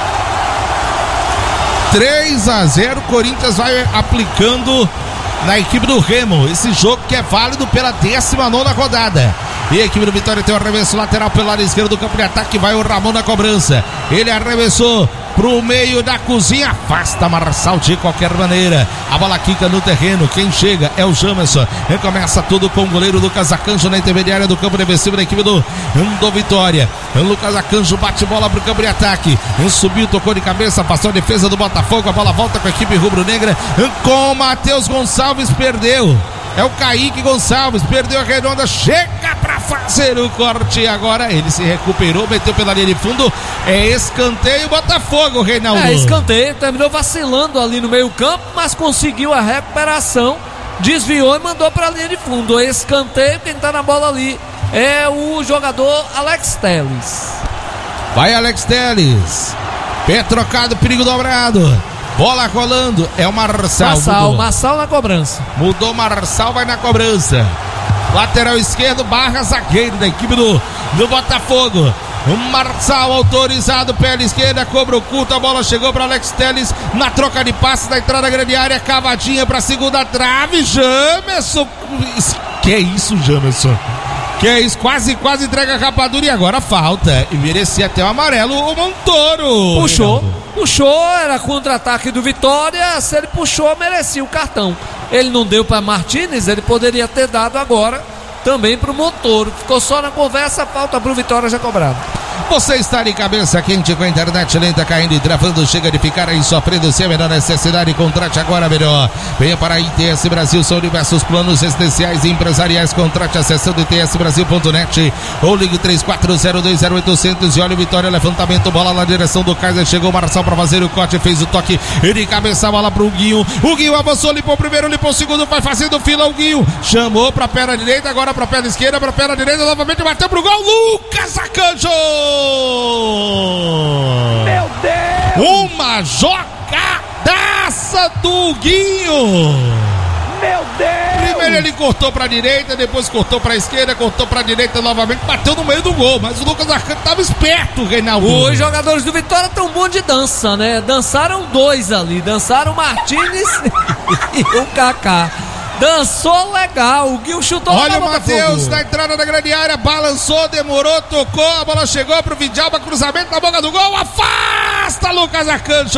3-0. Corinthians vai aplicando na equipe do Remo. Esse jogo que é válido pela 19ª rodada. E a equipe do Vitória tem o arremesso lateral pelo lado esquerdo do campo de ataque. Vai o Ramon na cobrança. Ele arremessou pro meio da cozinha, afasta Marçal de qualquer maneira. A bola quica no terreno. Quem chega é o Jamerson. Recomeça tudo com o goleiro Lucas Acanjo na intermediária do campo defensivo da equipe do Vitória. Lucas Acanjo bate bola pro campo de ataque. Subiu, tocou de cabeça, passou a defesa do Botafogo. A bola volta com a equipe rubro-negra. Com Matheus Gonçalves, perdeu. É o Kaique Gonçalves, perdeu a redonda, chega pra fazer o corte. Agora ele se recuperou, meteu pela linha de fundo. É escanteio Botafogo, Reinaldo. Escanteio, terminou vacilando ali no meio campo, mas conseguiu a recuperação, desviou e mandou pra linha de fundo. Escanteio, quem tá na bola ali é o jogador Alex Telles. Vai Alex Telles, pé trocado, perigo dobrado. Bola rolando, é o Marçal. Marçal na cobrança. Mudou, Marçal vai na cobrança. Lateral esquerdo, barra zagueiro da equipe do Botafogo. O Marçal autorizado, pela esquerda, cobra o culto, a bola chegou para Alex Telles na troca de passes da entrada da grande área, cavadinha para segunda trave, Jamerson. Que é isso, Jamerson? Que é isso, quase entrega a rapadura e agora falta. E merecia até o amarelo o Montoro. Puxou, era contra-ataque do Vitória. Se ele puxou, merecia o cartão. Ele não deu para Martins, ele poderia ter dado agora também para o Montoro. Ficou só na conversa, falta para o Vitória já cobrado. Você está de cabeça quente com a internet lenta caindo e travando, chega de ficar aí sofrendo sem a menor necessidade, contrate agora melhor. Venha para a ITS Brasil, são diversos planos residenciais e empresariais, contrate acessando itsbrasil.net ou ligue 34020800 e olha o Vitória, levantamento, bola na direção do Kaiser, chegou o Marçal para fazer o corte, fez o toque de cabeça, a bola para o Guinho avançou, limpou o primeiro, limpou o segundo, vai fazendo fila o Guinho, chamou para a perna direita, agora para a perna esquerda, para a perna direita, novamente bateu pro gol, Lucas Acanjo! Meu Deus! Uma jogadaça do Guinho! Meu Deus! Primeiro ele cortou pra direita, depois cortou pra esquerda, cortou pra direita novamente, bateu no meio do gol, mas o Lucas Acanjo tava esperto, Reinaldo. Os jogadores do Vitória tão bom de dança, né? Dançaram dois ali, dançaram o Martins e o Kaká. Dançou legal, o Guinho chutou. Olha o Matheus na entrada da grande área, balançou, demorou, tocou, a bola chegou pro Vidalba, cruzamento na boca do gol, afasta Lucas Acanjo.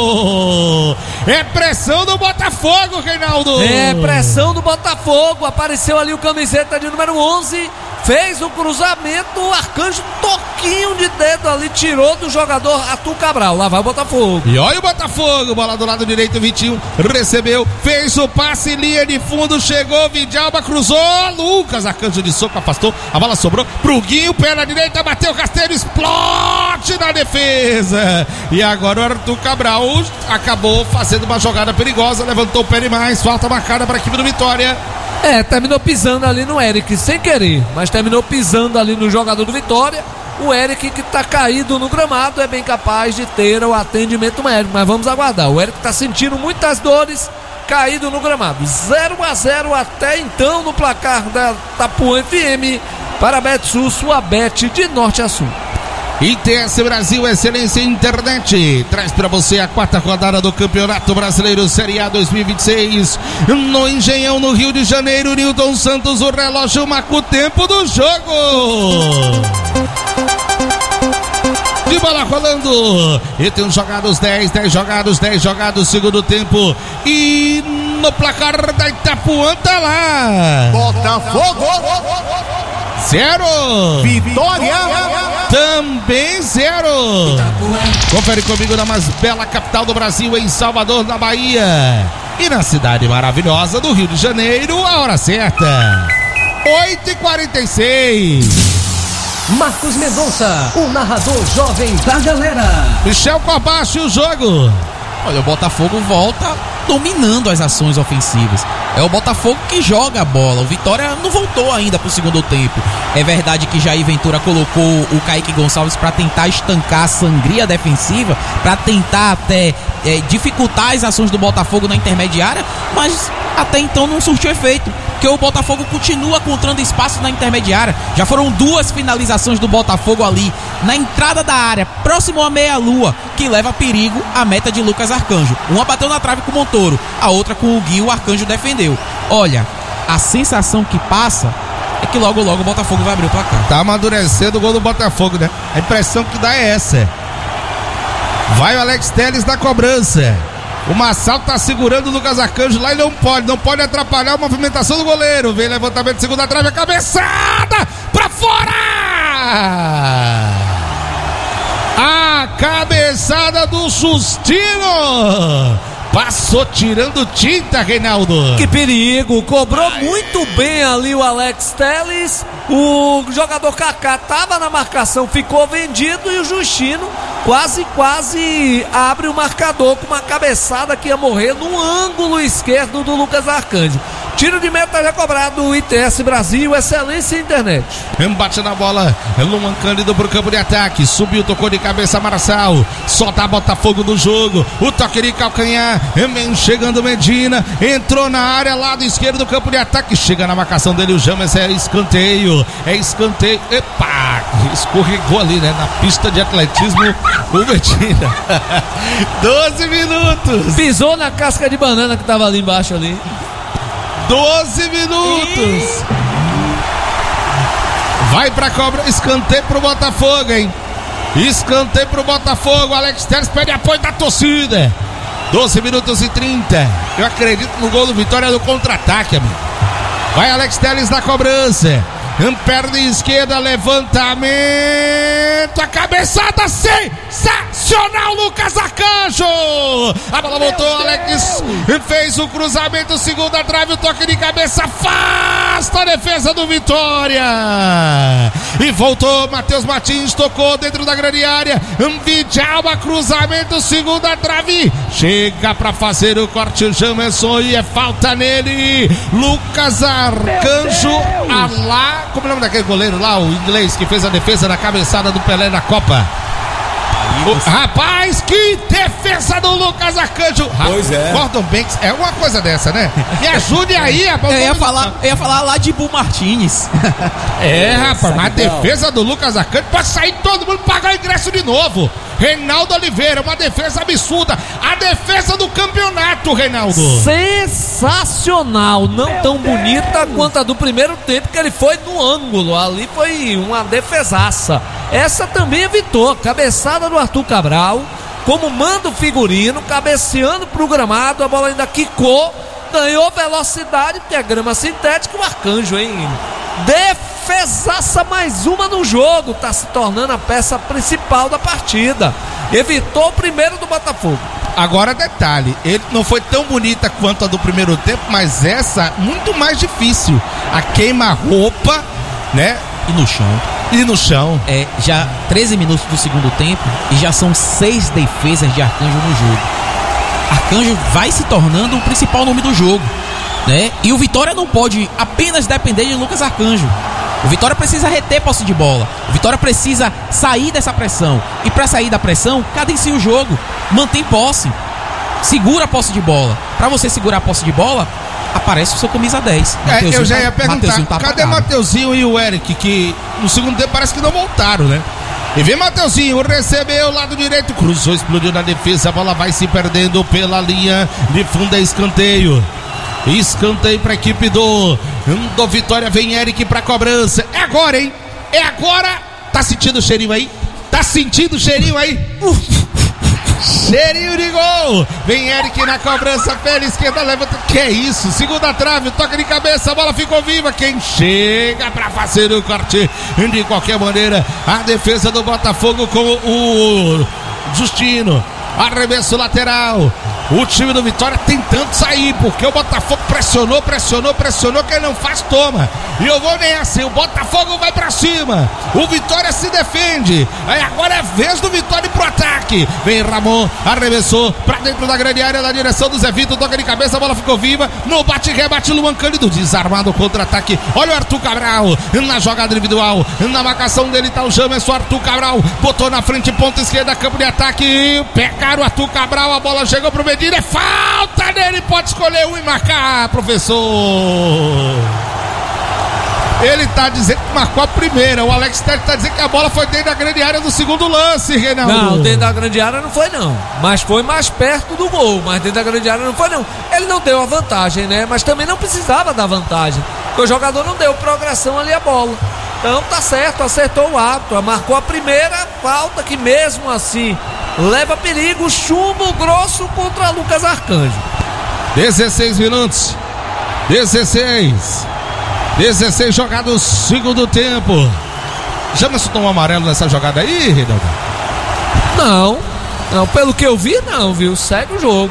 É pressão do Botafogo, Reinaldo. É pressão do Botafogo, apareceu ali o camiseta de número 11, fez o cruzamento, o Arcanjo, toquinho de dedo ali, tirou do jogador Arthur Cabral, lá vai o Botafogo. E olha o Botafogo, bola do lado direito, 21, recebeu, fez o passe, linha de fundo, chegou, Vidalba, cruzou, Lucas Acanjo de soco, afastou, a bola sobrou pro Guinho, pé na direita, bateu, Rasteiro, explode na defesa. E agora o Arthur Cabral acabou fazendo uma jogada perigosa, levantou o pé demais, falta marcada para a equipe do Vitória. Terminou pisando ali no Eric, sem querer, mas terminou pisando ali no jogador do Vitória. o Eric, que está caído no gramado, é bem capaz de ter o atendimento médico, mas vamos aguardar. O Eric está sentindo muitas dores, caído no gramado. 0-0 até então no placar da Itapuã FM. Para a Betsul, sua bet de norte a sul. ITS Brasil, excelência em internet, traz para você a 4ª rodada do Campeonato Brasileiro Série A 2026 no Engenhão, no Rio de Janeiro. Nilton Santos, o relógio marca o tempo do jogo. De bola rolando, e tem jogados 10 jogados, segundo tempo, e no placar da Itapuã tá lá Botafogo 0, Vitória também 0. Confere comigo na mais bela capital do Brasil, em Salvador, na Bahia, e na cidade maravilhosa do Rio de Janeiro, a hora certa 8h46. Marcos Mendonça, o narrador jovem da galera. Michel Corbacho, o jogo. Olha, o Botafogo volta dominando as ações ofensivas. É o Botafogo que joga a bola. O Vitória não voltou ainda pro segundo tempo. É verdade que Jair Ventura colocou o Kaique Gonçalves para tentar estancar a sangria defensiva, para tentar até dificultar as ações do Botafogo na intermediária, mas até então não surtiu efeito, porque o Botafogo continua encontrando espaço na intermediária. Já foram 2 finalizações do Botafogo ali na entrada da área, próximo à meia-lua, que leva a perigo a meta de Lucas Arcanjo. Uma bateu na trave com o Montoro, a outra com o Gui, o Arcanjo defendeu. Olha, a sensação que passa é que logo o Botafogo vai abrir o placar. Tá amadurecendo o gol do Botafogo, né? A impressão que dá é essa. Vai o Alex Telles na cobrança. O Massal tá segurando o Lucas Arcanjo lá e não pode atrapalhar a movimentação do goleiro. Vem levantamento de segunda trave, a cabeçada pra fora! A cabeçada do Justino passou tirando tinta, Reinaldo. Que perigo, cobrou muito bem ali o Alex Telles. O jogador Kaká tava na marcação, ficou vendido, e o Justino quase abre o marcador com uma cabeçada que ia morrer no ângulo esquerdo do Lucas Arcanjo. Tiro de meta já cobrado do ITS Brasil, excelência internet. Embate na bola, Luan Cândido pro campo de ataque, subiu, tocou de cabeça Marçal, só dá Botafogo no jogo, o toque de calcanhar, vem chegando Medina, entrou na área, lado esquerdo do campo de ataque, chega na marcação dele o James, é escanteio, epa, escorregou ali, né, na pista de atletismo o Medina. 12 minutos. Pisou na casca de banana que tava ali embaixo ali. 12 minutos. Vai pra cobra, escanteio pro Botafogo, hein? Escanteio pro Botafogo. Alex Telles pede apoio da torcida. 12 minutos e 30. Eu acredito no gol do Vitória do contra-ataque, amigo. Vai Alex Telles na cobrança. Perna esquerda, levantamento, a cabeçada sensacional, Lucas Arcanjo. A bola voltou, Alex fez o cruzamento, segunda trave, o toque de cabeça, afasta a defesa do Vitória. E voltou, Matheus Martins tocou dentro da grande área, Vidjalba, cruzamento, segunda trave, chega pra fazer o corte o Jamerson e é falta nele. Lucas Arcanjo, alá. Como é o nome daquele goleiro lá, o inglês que fez a defesa da cabeçada do Pelé na Copa? Rapaz, que defesa do Lucas Arcanjo. Pois é. Gordon Banks é uma coisa dessa, né? Me ajude aí, rapaz. Eu ia falar lá de Bu Martínez. Rapaz, a defesa do Lucas Arcanjo pode sair todo mundo pagar o ingresso de novo. Reinaldo Oliveira, uma defesa absurda. A defesa do campeonato, Reinaldo. Sensacional, não tão bonita quanto a do primeiro tempo, que ele foi no ângulo. Ali foi uma defesaça. Essa também evitou, cabeçada do Arthur Cabral, como manda o figurino, cabeceando pro gramado, a bola ainda quicou, ganhou velocidade, porque é grama sintética. O Arcanjo, hein? Defesaça, mais uma no jogo, tá se tornando a peça principal da partida. Evitou o primeiro do Botafogo. Agora detalhe, ele não foi tão bonita quanto a do primeiro tempo, mas essa muito mais difícil. A queima-roupa, né? E no chão. Já 13 minutos do segundo tempo e já são 6 defesas de Arcanjo no jogo. Arcanjo vai se tornando o principal nome do jogo, né? E o Vitória não pode apenas depender de Lucas Arcanjo. O Vitória precisa reter posse de bola. O Vitória precisa sair dessa pressão. E para sair da pressão, cadencia o jogo. Mantém posse. Segura a posse de bola. Para você segurar a posse de bola, aparece o seu camisa 10. Eu já ia perguntar, cadê Mateuzinho e o Eric, que no segundo tempo parece que não voltaram, né? E vem Mateuzinho, recebeu, lado direito, cruzou, explodiu na defesa, a bola vai se perdendo pela linha de fundo, é escanteio. Escanteio pra equipe do Vitória, vem Eric pra cobrança. É agora, hein? É agora. Tá sentindo o cheirinho aí? Tá sentindo o cheirinho aí? Cheirinho de gol. Vem Eric na cobrança pela esquerda, levanta. Que é isso? Segunda trave, toca de cabeça, a bola ficou viva. Quem chega pra fazer o corte? De qualquer maneira, a defesa do Botafogo com o Justino. Arremesso lateral. O time do Vitória tentando sair, porque o Botafogo pressionou. Quem não faz, toma. E eu vou nem assim. O Botafogo vai pra cima. O Vitória se defende. Aí agora é vez do Vitória ir pro ataque. Vem Ramon, arremessou pra dentro da grande área, na direção do Zé Vitor. Toca de cabeça, a bola ficou viva. No bate-rebate, Luan Cândido desarmado, contra-ataque. Olha o Arthur Cabral na jogada individual. Na marcação dele tá o Jamerson. Arthur Cabral botou na frente, ponta esquerda, campo de ataque. Pegaram o Arthur Cabral, a bola chegou pro Medina. É falta dele, pode escolher um e marcar, professor. Ele tá dizendo que marcou a primeira. O Alex Telles tá dizendo que a bola foi dentro da grande área do segundo lance, Reinaldo. Não, dentro da grande área não foi não. Mas foi mais perto do gol. Mas dentro da grande área não foi não. Ele não deu a vantagem, né? Mas também não precisava dar vantagem. Porque o jogador não deu progressão ali a bola. Então tá certo, acertou o árbitro. Marcou a primeira falta que mesmo assim leva perigo, chumbo grosso contra Lucas Arcanjo. 16 minutos. 16 jogados, segundo tempo. Jamerson tomou amarelo nessa jogada aí, Reinaldo? Não, pelo que eu vi, não, viu? Segue o jogo.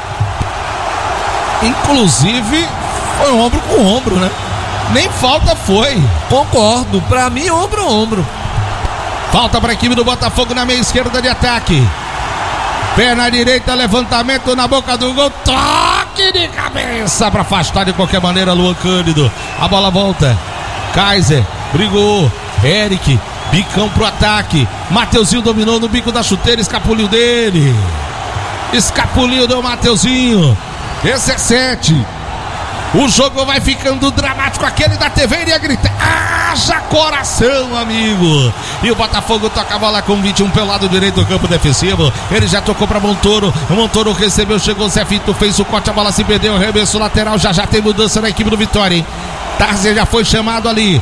Inclusive, foi ombro com ombro, né? Nem falta foi. Concordo, pra mim, ombro a ombro. Falta para a equipe do Botafogo na meia esquerda de ataque. Perna direita, levantamento na boca do gol. Toque de cabeça para afastar de qualquer maneira Luan Cândido. A bola volta. Kaiser brigou. Eric, bicão pro ataque. Mateuzinho dominou no bico da chuteira, escapuliu dele. Escapuliu do Mateuzinho. 17. O jogo vai ficando dramático. Aquele da TV iria gritar: haja coração, amigo. E o Botafogo toca a bola com 21 pelo lado direito do campo defensivo. Ele já tocou para Montoro. O Montoro recebeu, chegou Zé Vitor, fez o corte, a bola se perdeu. Arremesso lateral. Já tem mudança na equipe do Vitória, hein? Tarzer já foi chamado ali.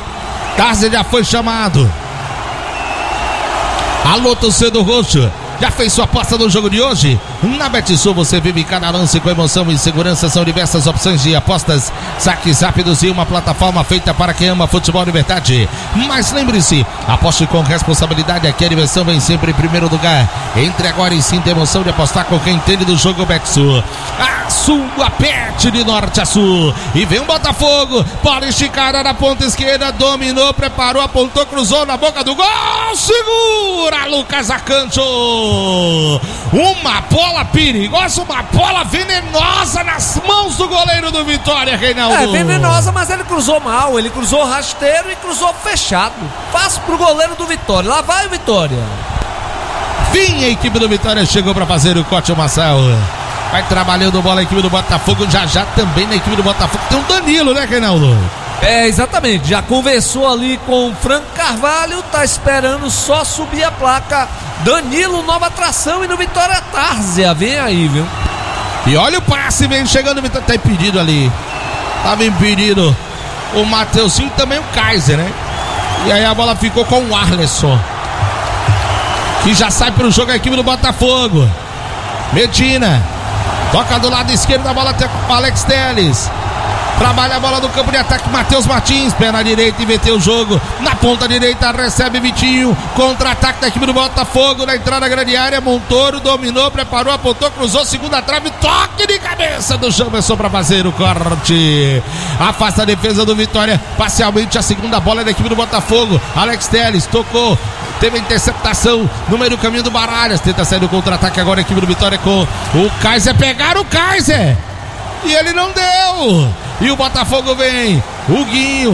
Alô, torcedor roxo. Já fez sua aposta no jogo de hoje? Na Betisol você vive cada lance com emoção e segurança. São diversas opções de apostas, saques rápidos e uma plataforma feita para quem ama futebol de verdade. Mas lembre-se, aposte com responsabilidade, aqui a diversão vem sempre em primeiro lugar. Entre agora e sinta a emoção de apostar com quem entende do jogo Betisol. A sua pet de norte a sul. E vem o Botafogo, bola esticada na ponta esquerda, dominou, preparou, apontou, cruzou na boca do gol. Segura Lucas Arcanjo. Uma bola perigosa, uma bola venenosa nas mãos do goleiro do Vitória, Reinaldo. É venenosa, mas ele cruzou mal, ele cruzou rasteiro e cruzou fechado. Fácil pro goleiro do Vitória, lá vai o Vitória. Vinha a equipe do Vitória, chegou para fazer o corte, o Marcel. Vai trabalhando bola a equipe do Botafogo, já também na equipe do Botafogo tem um Danilo, né, Reinaldo? É, exatamente, já conversou ali com o Franco Carvalho, tá esperando só subir a placa. Danilo, nova atração, e no Vitória Tárzia, vem aí, viu? E olha o passe, vem chegando, tá impedido ali. Tava impedido o Mateuzinho, também o Kaiser, né? E aí a bola ficou com o Arleson, que já sai pro jogo a equipe do Botafogo. Medina toca do lado esquerdo da bola até o Alex Telles. Trabalha a bola do campo de ataque, Matheus Martins, perna direita, inverteu o jogo, na ponta direita, recebe Vitinho, contra-ataque da equipe do Botafogo, na entrada da grande área, Montoro dominou, preparou, apontou, cruzou, segunda trave, toque de cabeça do Jamerson para fazer o corte, afasta a defesa do Vitória, parcialmente a segunda bola da equipe do Botafogo, Alex Telles tocou, teve a interceptação no meio do caminho do Baralhas, tenta sair do contra-ataque agora a equipe do Vitória com o Kaiser, pegaram o Kaiser, e ele não deu. E o Botafogo vem, o Guinho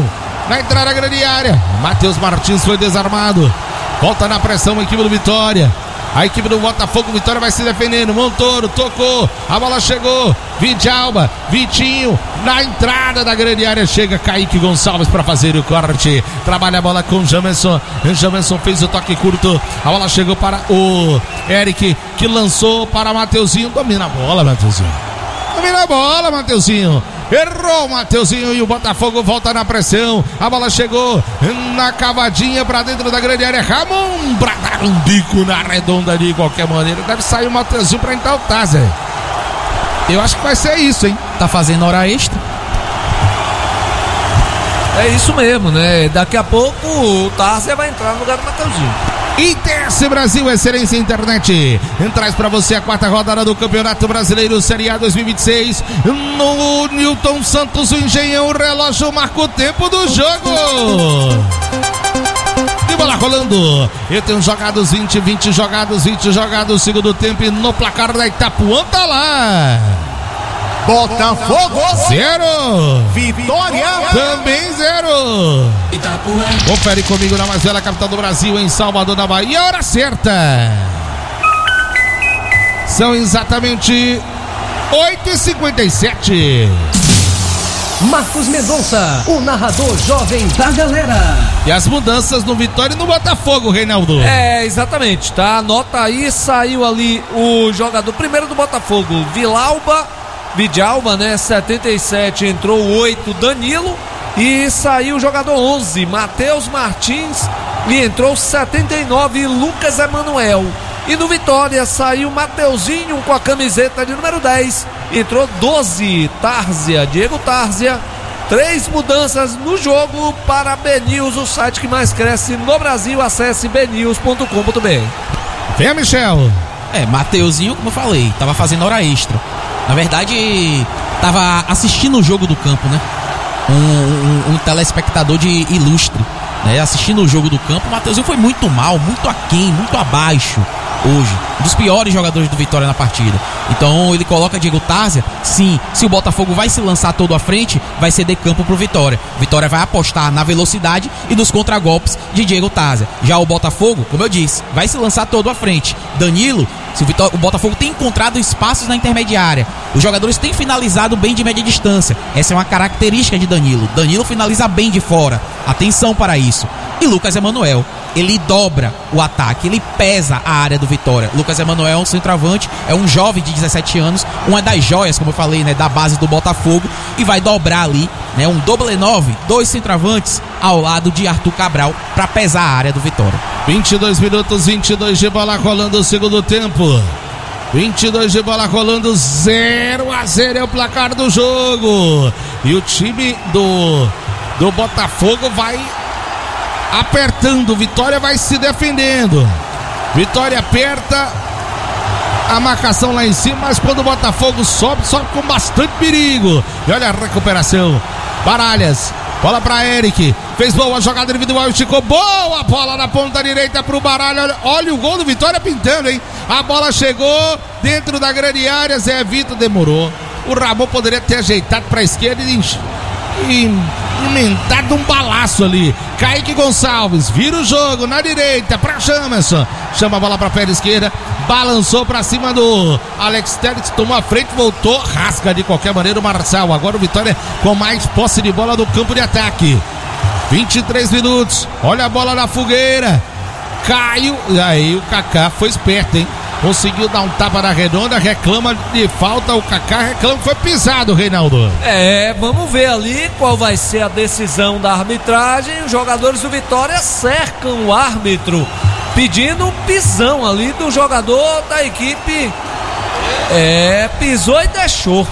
na entrada da grande área. Matheus Martins foi desarmado. Volta na pressão a equipe do Vitória. A equipe do Botafogo, Vitória vai se defendendo. Montoro tocou, a bola chegou. Vidjalba, Vitinho, na entrada da grande área. Chega Kaique Gonçalves para fazer o corte. Trabalha a bola com Jamerson. Jamerson fez o toque curto. A bola chegou para o Eric, que lançou para Mateuzinho. Domina a bola, Mateuzinho. Domina a bola, Mateuzinho. Errou o Mateuzinho e o Botafogo volta na pressão. A bola chegou na cavadinha pra dentro da grande área. Ramon pra dar um bico na redonda de qualquer maneira. Deve sair o Mateuzinho pra entrar o Tazer. Eu acho que vai ser isso, hein? Tá fazendo hora extra. É isso mesmo, né? Daqui a pouco o Tazer vai entrar no lugar do Mateuzinho. ITS Brasil, excelência internet. Traz pra você a 4ª rodada do Campeonato Brasileiro Série A 2026. No Newton Santos, o Engenhão, o relógio marca o tempo do jogo. E bola rolando. E tem jogados 20 jogados, segundo tempo. E no placar da Itapuã tá lá. Botafogo 0. Vitória Também 0. Confere comigo na mais velha capital do Brasil, em Salvador, na Bahia. Hora certa. São exatamente 8h57. Marcos Mendonça, o narrador jovem da galera. E as mudanças no Vitória e no Botafogo, Reinaldo. É, exatamente, tá? Anota aí, saiu ali o jogador primeiro do Botafogo, Vidjalba, né? 77, entrou 8, Danilo. E saiu o jogador 11, Matheus Martins. E entrou 79, Lucas Emanuel. E no Vitória saiu Mateuzinho com a camiseta de número 10. Entrou 12, Diego Tárzia. 3 mudanças no jogo para BNews, o site que mais cresce no Brasil. Acesse bnews.com.br. Vem, Michel. Mateuzinho, como eu falei, tava fazendo hora extra. Na verdade, tava assistindo o jogo do campo, né? Um telespectador de ilustre, né? Assistindo o jogo do campo, o Mateuzinho foi muito mal, muito aquém, muito abaixo hoje. Um dos piores jogadores do Vitória na partida. Então ele coloca Diego Tárzia. Sim, se o Botafogo vai se lançar todo à frente, vai ceder campo pro Vitória. Vitória vai apostar na velocidade e nos contragolpes de Diego Tárzia. Já o Botafogo, como eu disse, vai se lançar todo à frente. Danilo, se o Botafogo tem encontrado espaços na intermediária, os jogadores têm finalizado bem de média distância. Essa é uma característica de Danilo. Danilo finaliza bem de fora. Atenção para isso. E Lucas Emanuel, ele dobra o ataque, ele pesa a área do Vitória. Lucas Emanuel é um centroavante, é um jovem de 17 anos, uma das joias, como eu falei, né, da base do Botafogo, e vai dobrar ali, né, um doble 9, 2 centroavantes ao lado de Arthur Cabral para pesar a área do Vitória. 22 minutos, 22 de bola rolando o segundo tempo. 22 de bola rolando, 0-0 é o placar do jogo. E o time do Botafogo vai apertando, Vitória vai se defendendo. Vitória aperta a marcação lá em cima, mas quando o Botafogo sobe com bastante perigo. E olha a recuperação. Baralhas, bola para Eric, fez boa jogada individual, esticou, boa bola na ponta direita pro Baralhas. Olha o gol do Vitória pintando, hein? A bola chegou dentro da grande área, Zé Vitor demorou. O Ramon poderia ter ajeitado para a esquerda e emendado um balaço ali. Kaique Gonçalves vira o jogo na direita para Jamerson, chama a bola para a pé esquerda, balançou para cima do Alex Telles, tomou a frente, voltou, rasga de qualquer maneira o Marçal. Agora o Vitória com mais posse de bola do campo de ataque. 23 minutos, olha a bola na fogueira, caiu, e aí o Kaká foi esperto, hein? Conseguiu dar um tapa na redonda, reclama de falta, o Kaká reclama que foi pisado, Reinaldo. Vamos ver ali qual vai ser a decisão da arbitragem. Os jogadores do Vitória cercam o árbitro, pedindo um pisão ali do jogador da equipe. Pisou e deixou.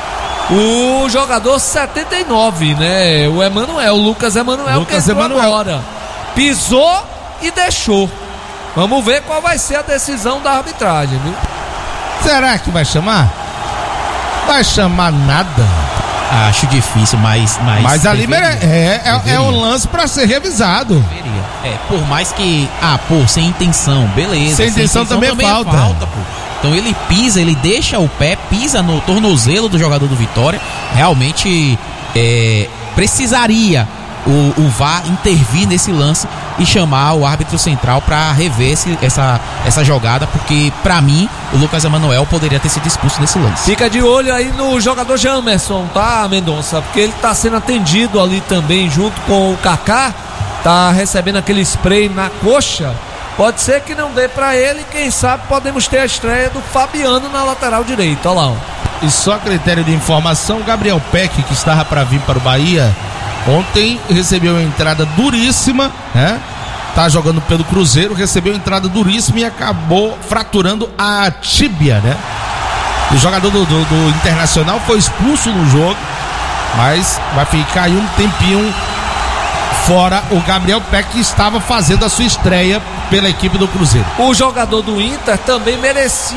O jogador 79, né? O Lucas Emanuel, que entrou agora. Pisou e deixou. Vamos ver qual vai ser a decisão da arbitragem, viu? Será que vai chamar? Vai chamar nada. Acho difícil, mas ali é um lance pra ser revisado. Deveria. Por mais que sem intenção, beleza. Sem intenção também falta, pô. Então ele pisa, ele deixa o pé, pisa no tornozelo do jogador do Vitória. Realmente precisaria o VAR intervir nesse lance e chamar o árbitro central para rever essa jogada, porque para mim o Lucas Emanuel poderia ter sido expulso nesse lance. Fica de olho aí no jogador Jamerson, tá, Mendonça? Porque ele tá sendo atendido ali também junto com o Kaká, tá recebendo aquele spray na coxa. Pode ser que não dê pra ele, quem sabe podemos ter a estreia do Fabiano na lateral direita, olha lá. Ó. E só critério de informação, o Gabriel Peck, que estava para vir para o Bahia, ontem recebeu uma entrada duríssima, né? Tá jogando pelo Cruzeiro, recebeu uma entrada duríssima e acabou fraturando a tíbia, né? O jogador do Internacional foi expulso no jogo, mas vai ficar aí um tempinho fora o Gabriel Peck, que estava fazendo a sua estreia pela equipe do Cruzeiro. O jogador do Inter também merecia